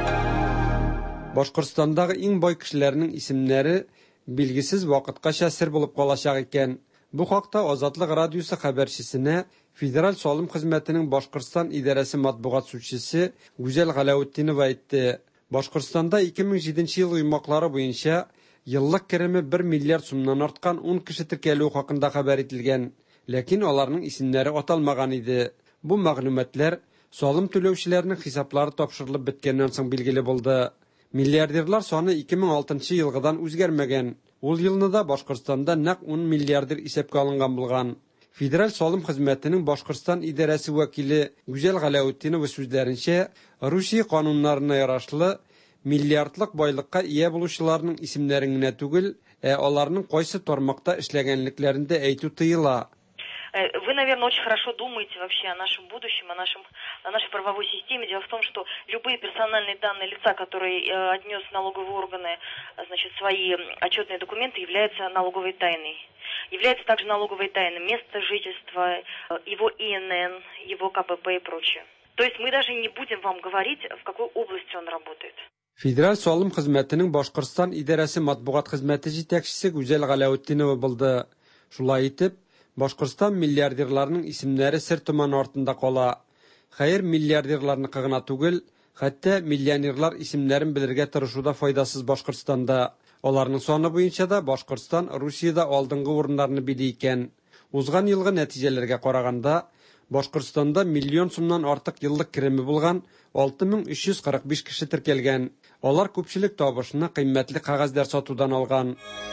Башкортстандагы иң бай кешеләрнең исемнәре билгесез вакыткача сер булып калачак икән. Бу хакта Азатлык радиосы хәбәрчесенә Федераль салым хезмәтенең Башкортстан идарәсе матбугат сүзчесе Гүзәл Галәветдинова әйтте. Башкортстанда 2007 ел уймаклары буенча еллык кереме 1 миллиард сумнан арткан 10 кеше теркәлү хакында хәбәр ителгән, ләкин аларның исемнәре аталмаган иде. Бу мәгълүматлар салым түләүчеләрнең хисаплары тапшырылып беткәннән соң билгеле булды. Миллиардерлар саны 2006 елгыдан үзгәрмәгән. Ул елны да Башкортстанда нәкъ 10 миллиардер исәпкә алынган булган. Федераль салым хезмәтенең Башкортстан идарәсе вәкиле Гүзәл Галәветдинова сүзләренчә, Русия кануннарына ярашлы миллиардлык байлыкка ия булучыларның исемнәрен генә түгел, аларның кайсы тармакта эшләгәнлекләрен дә әйтү тыела. Вы, наверное, очень хорошо думаете вообще о нашем будущем, о нашей правовой системе. Дело в том, что любые персональные данные лица, которые отнес в налоговые органы, значит, свои отчетные документы, являются налоговой тайной. Является также налоговой тайной место жительства, его ИНН, его КПП и прочее. То есть мы даже не будем вам говорить, в какой области он работает. Федераль салым хезмәтенең Башкортстан идарәсе матбугат хезмәте җитәкчесе Гүзәл Галәветдинова булды. Шулай итеп, Башкортстан миллиардерларның исемнәре сер томан артында кала. Хәер, миллиардерларны кыгына түгел, хәтта миллионерлар исемнәрен белергә тырышуда файдасыз Башкортстанда. Аларның саны буенча да Башкортстан Русиядә алдынгы урыннарны биди икән. Узган елгы нәтиҗәләргә караганда, Башкортстанда миллион сумнан артык еллык киреме булган 6345 кеше теркәлгән. Алар күпчелек табышны кыйммәтле кагазлар сатудан алган.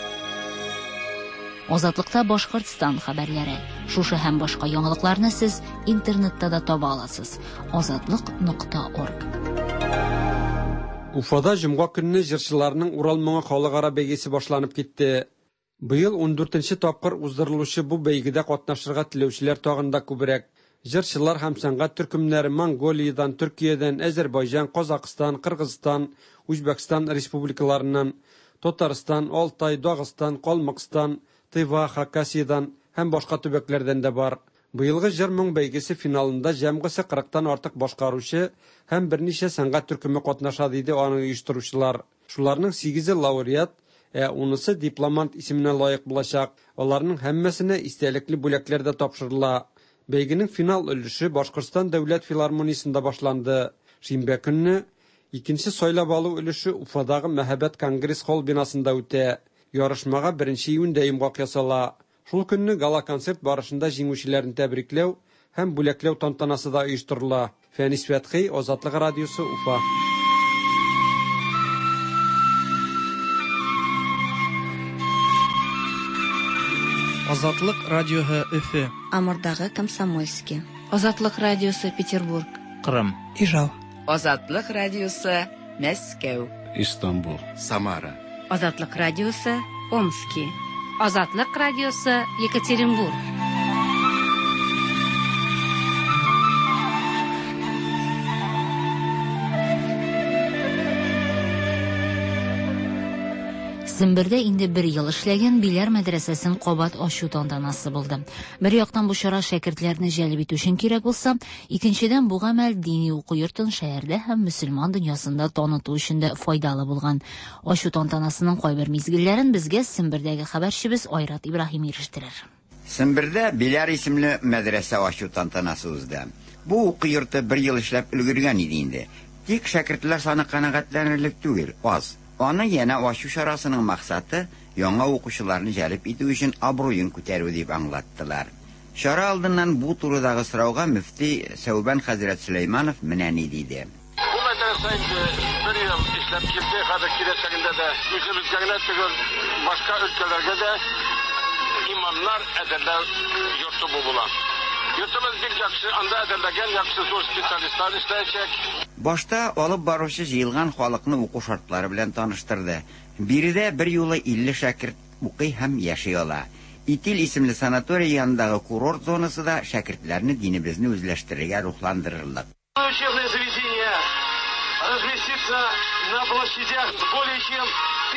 Азатлыкта Башкортстан хәбәрләре. Шушы һәм башка яңалыкларны сез интернетта да таба аласыз. azatlык.org. Уфада җомга көнне җырчыларның Урал моңы халыкара бәйгесе башланып китте. Быел 14нче тапкыр уздырылучы бу бәйгедә катнашырга теләүчеләр тагында күбрәк. Җырчылар һәм сәнгать төркемнәре Монголиядан, Төркиядән, Азәрбайҗан, Казакстан, Кыргызстан, Үзбәкстан республикаларыннан, Татарстан, Алтай, Дагыстан, Калмыкстан, Тыва, Хакасиядан һәм башка төбәкләрдән дә бар. Быелгы җыр моң бәйгесе финалында җәмгысе 40тан артык башкаручы һәм берничә сәнгать төркеме катнаша диде аның оештыручылар. Шуларның 8-е лауреат, 10-сы дипломант исеменә лаек булачак. Аларның һәммәсенә истәлекле бүләкләр дә тапшырыла. Бәйгенең финал өлеше Башкортстан дәүләт филармониясендә башланды. Шимбә көнне икенче сайлап алу өлеше Уфадагы Мәһәбәт конгресс холл бинасында үтә. Ярышмага 1 июньдә йомгак ясала. Шул көнне гала-концерт барышында җиңүчеләрне тәбрикләү һәм бүләкләү тантанасы да оештырыла. Фәнис Фәтхи, Азатлык радиосы, Уфа. Азатлык радиоһы Өфе. Амурдагы Комсомольский. Азатлык радиосы Петербург. Кырым. Ижау. Азатлык радиосы Мәскәү. Истанбул. Самара. Азатлык радиосы Омский. Азатлык радиосы Екатеринбург. Сембердә инде 1 ел эшләгән Биләр мәдрәсәсен кабат ачу тантанасы булды. Бер яктан бу чара шәкертләрне җәлеп итү өчен кирәк булса, икенчедән бу гамәл дини уку йортын шәһәрдә һәм мөселман дөньясында таныту өчен дә файдалы булган. Ачу тантанасының кайбер мизгелләрен безгә Сембердәге хәбәрчебез Айрат Ибраһим ирештерер. Сембердә Биләр исемле мәдрәсә ачу тантанасы узды. Бу уку йорты 1 ел эшләп өлгергән иде инде. Тик шәкертләр саны канәгатьләнерлек түгел, аз. Аны яна ачу чарасының максаты яңа укучыларны җәлеп итү өчен абруен күтәрү дип аңлаттылар. Чара алдыннан бу турыдагы сорауга мөфти Сәүбән хәзрәт Сөләйманов менә ни диде. Бу мәдрәсә инде 1 ел эшләп килде, хәзер киләчәгендә дә үзебезгә генә түгел, башка өлкәләргә дә имамнар әдәрләү йорты була. Йортыбыз бик яхшы, анда әдәрләгән яхшы зур специалистлар эшләячәк. Башта алып баручы җыелган халыкны уку шартлары белән таныштырды. Биредә 1 юлы 50 шәкерт укый һәм яши ала. Итил исемле санаторий янындагы курорт зонасы да шәкертләрне динебезне үзләштерергә рухландырырлык. Учебное заведение разместится на площадях более чем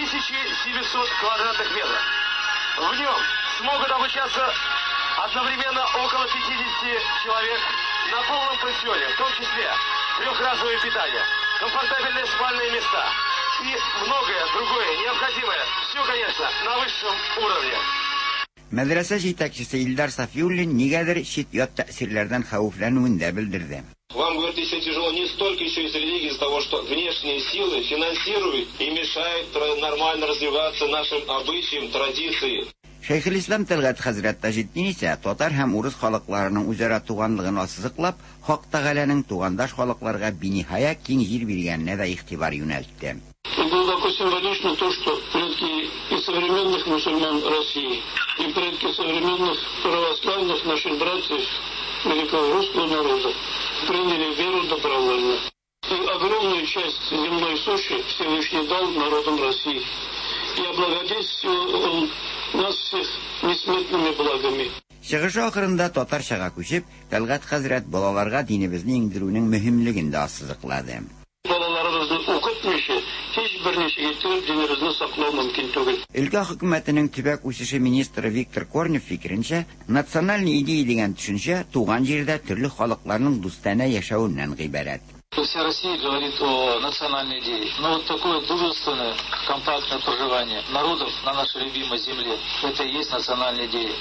1700 квадратных метров. В нем смогут обучаться одновременно около 50 человек на полном пансионе, в том числе трехразовое питание, комфортабельные спальные места и многое другое необходимое. Все, конечно, на высшем уровне. Мәдрәсә җитәкчесе Илдар Сафиуллин нигәдер чит ят тәэсирләрдән хәвефләнүен дә белдерде. Вам, говорит, еще тяжело не столько еще из религии, из того, что внешние силы финансируют и мешают нормально развиваться нашим обычаям, традициям. Шәйхелислам Тәлгат хәзрәт Таҗетдин исә татар һәм урыс халыкларының үзара туганлыгын ассызыклап, Хак Тәгаләнең тугандаш халыкларга биниһая киң җир биргәненә дә игътибар юнәлтте. Было такое символично то, что предки и современных мусульман России, и предки современных православных наших братьев великого русского народа приняли веру добровольно. И огромную часть земной суши Всевышний дал народам России. И облагодетельствовал он нас всех несметными благами. Чыгыш ахырында татарчага күчеп, Тәлгат хәзрәт балаларга динебезне иңдерүнең мөһимлеген дә ассызыклады. Балаларыбызны укытмыйча һичбер ничек динебезне саклау мөмкин түгел. Өлкә хөкүмәтенең төбәк үсеше министры Виктор Корнев фикеренчә, национальный идея дигән төшенчә туган җирдә төрле халыкларның дустана яшәүеннән гыйбарәт. Вся Россия говорит о национальной идее. Но вот такое дружественное, компактное проживание народов на нашей любимой земле, это и есть национальная идея.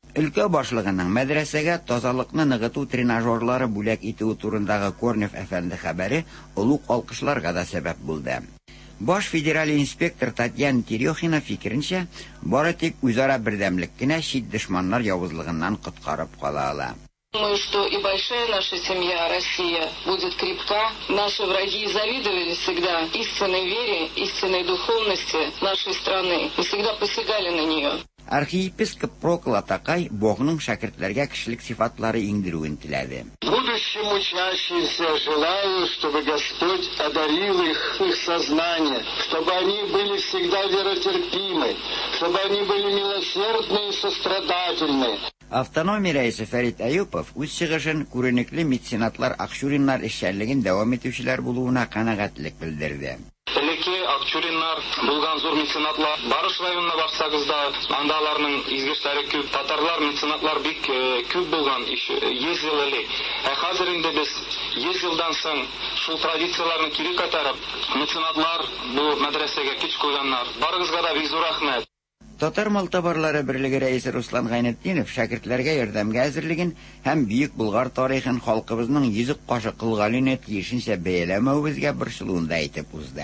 Өлкә башлыгының мәдрәсәгә тазалыкны ныгыту тренажерлары бүләк итүе турындагы Корнев әфәнде хәбәре олуг алкышларга да сәбәп булды. Баш федераль инспектор Татьяна Терехина фикеренчә, бары тик үзара бердәмлек кенә чит дошманнар явызлыгыннан коткарып кала ала. Думаю, что и большая наша семья, Россия, будет крепка. Наши враги завидовали всегда истинной вере, истинной духовности нашей страны и всегда посягали на нее. Архиепископ Прокл Атакай Богның шәкертләргә кешелек сифатлары иңдерүен теләде. Будущим учащимся желаю, чтобы Господь одарил их сознание, чтобы они были всегда веротерпимы, чтобы они были милосердны и сострадательны. Автономия рәисе Фәрит Әюпов үз чыгышын күренекле меценатлар Акчуриннар эшчәнлеген дәвам итүчеләр булуына канәгатьлек белдерде. Элеке Акчуриннар булган зур меценатлар Барыш районына барсагыз да, анда аларның изгечләре күп, татарлар меценатлар бик күп булган 100 ел элек. Хәзер инде без 100 елдан соң шул традицияларны кире кайтарып, меценатлар бу мәдрәсәгә көч куйганнар. Барыгызга да бик зур рәхмәт. Татар мал товарлары берлеге рәисе Руслан Гайнетдинов шәкертләргә ярдәмгә әзерлеген һәм Бөек Болгар тарихын халкыбызның йөзек кашы кылгалыны тиешенчә бәяләмәвебезгә борчылуында әйтеп узды.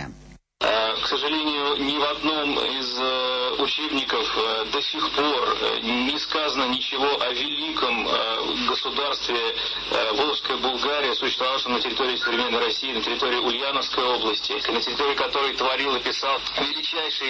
К сожалению, ни в одном из учебников до сих пор не сказано ничего о великом государстве Волжская Булгария, существовавшем на территории современной России, на территории Ульяновской области, на территории которой творил и писал величайший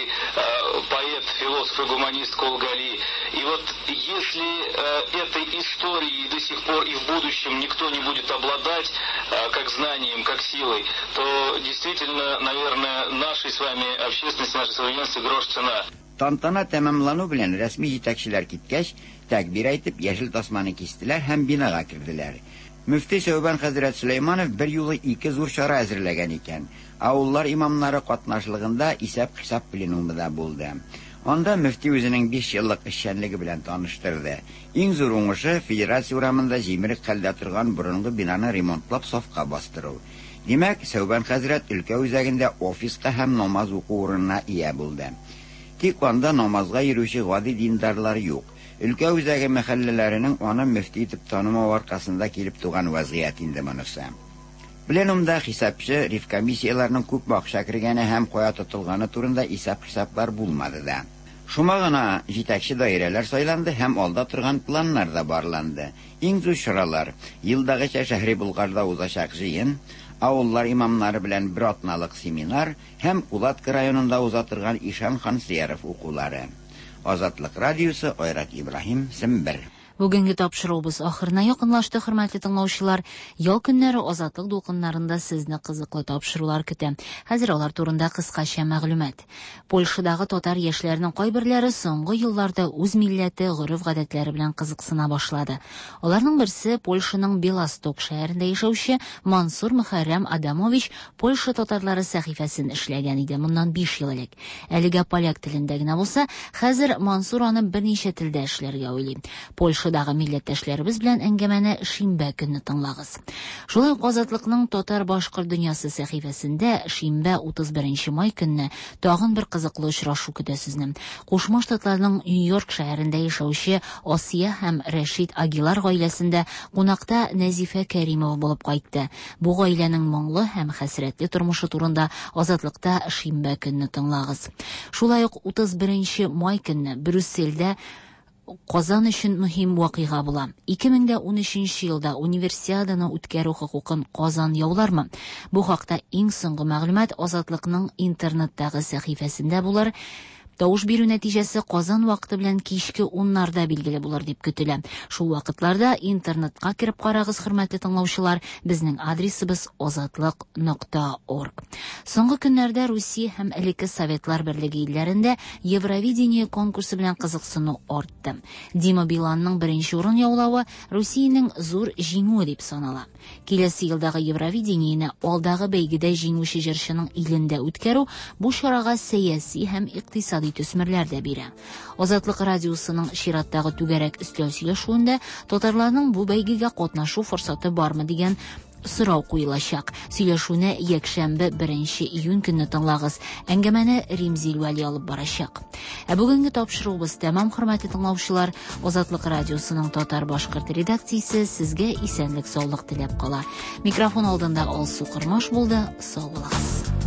поэт, философ и гуманист Колгали. И вот если этой историей до сих пор и в будущем никто не будет обладать как знанием, как силой, то действительно, наверное, нашей с вами общественности, нашей современности грош цена. Тантана тәмамлану белән рәсми җитәкчеләр киткәч, тәкбир әйтеп, яшел тасманы кистеләр һәм бинага керделәр. Мөфти Сәүбән хәзрәт Сөләйманов бер юлы 2 зур чара әзерләгән икән. Авыллар имамнары катнашлыгында исәп-хисап пленумы да булды. Анда мөфти үзенең 5 еллык эшчәнлеге белән таныштырды. Иң зур уңышы федерация урамында җимерек хәлдә торган борынгы бинаны ремонтлап сафка бастыру. Димәк, Сәүбән хәзрәт өлкә үзәгендә офиска һәм намаз уку урынына ия булды. Тик анда намазга йөрүче гади диндарлар юк. Өлкә үзәге мәхәлләләренең аны мөфти итеп танымау аркасында килеп туган вазгыять инде монысы. Пленумда хисапчы ревкомиссияларның күп акча кергәне һәм кая тотылганы турында исәп-хисаплар булмады да. Шуңа гына җитәкче даирәләр сайланды һәм алда торган планнар да барланды. Иң зур чаралар елдагыча шәһри Булгарда узачак җыен, авыллар имамнары белән бер атналык семинар һәм Кулатка районында уза торган Ишан хан Сияров укулары. Азатлык радиосы, Айрат Ибраһим, Сембер. Бүгенге тапшыруыбыз ахырына якынлашты, хөрмәтле тыңлаучылар. Ял көннәре азатлык дулкыннарында сезне кызыклы тапшырулар көтә. Хәзер алар турында кыскача мәгълүмат. Польшадагы татар яшьләренең кайберләре соңгы елларда үз милләте, гореф-гадәтләре белән кызыксына башлады. Аларның берсе Польшаның Белосток шәһәрендә яшәүче Мансур Мөхәррәм Адамович Польша татарлары сәхифәсен эшләгән иде моннан 5 ел элек. Әлегә поляк телендә генә булса, хәзер Мансур аны берничә телдә эшләргә уйлый. Польшадагы милләттәшләребез белән әңгәмәне шимбә көнне тыңлагыз. Шулай ук Азатлыкның татар-башкорт дөньясы сәхифәсендә шимбә 31 май көнне тагын бер кызыклы очрашу көтә сезне. Кушма Штатларның Нью-Йорк шәһәрендә яшәүче Осия һәм Рәшид Агилар гаиләсендә кунакта Нәзифә Кәримова булып кайтты. Бу гаиләнең моңлы һәм хәсрәтле тормышы турында Азатлыкта шимбә көнне тыңлагыз. Шулай ук 31 май көнне Брюссельдә Казан өчен мөһим вакыйга була. 2013 елда универсиаданы үткәрү хокукын Казан яулармы? Бу хакта иң соңгы мәгълүмат Азатлыкның интернеттагы сәхифәсендә булыр. Тавыш бирү нәтиҗәсе Казан вакыты белән кичке 10:00 билгеле булыр дип көтелә. Шул вакытларда интернетка кирип карагыз, хөрмәтле тыңлаучылар. Безнең адресыбыз azatlyk.org. Соңгы көннәрдә Русия һәм элекке Советлар Берлеге илләрендә Евровидение конкурсы белән кызыксыну артты. Дима Биланның беренче урын яулавы Русиянең зур җиңүе дип санала. Киләсе елдагы Евровидениене алдагы бәйгедә җиңүче җырчының илендә үткәрү бу чарага сәяси һәм икътисади төсмерләр дә бирә. Азатлык радиосының чираттагы түгәрәк өстәл сөйләшүендә татарларның бу бәйгегә катнашу форсаты бармы дигән сорау куелачак. Сөйләшүне якшәмбе 1 июнь көнне тыңлагыз. Әңгәмәне Римзил Вәли алып барачак. Бүгенге тапшыруыбыз тәмам, хөрмәтле тыңлаучылар. Азатлык радиосының татар-башкорт редакциясе сезгә исәнлек, саулык теләп кала. Микрофон алдында Алсу Кырмаш булды. Сау булыгыз.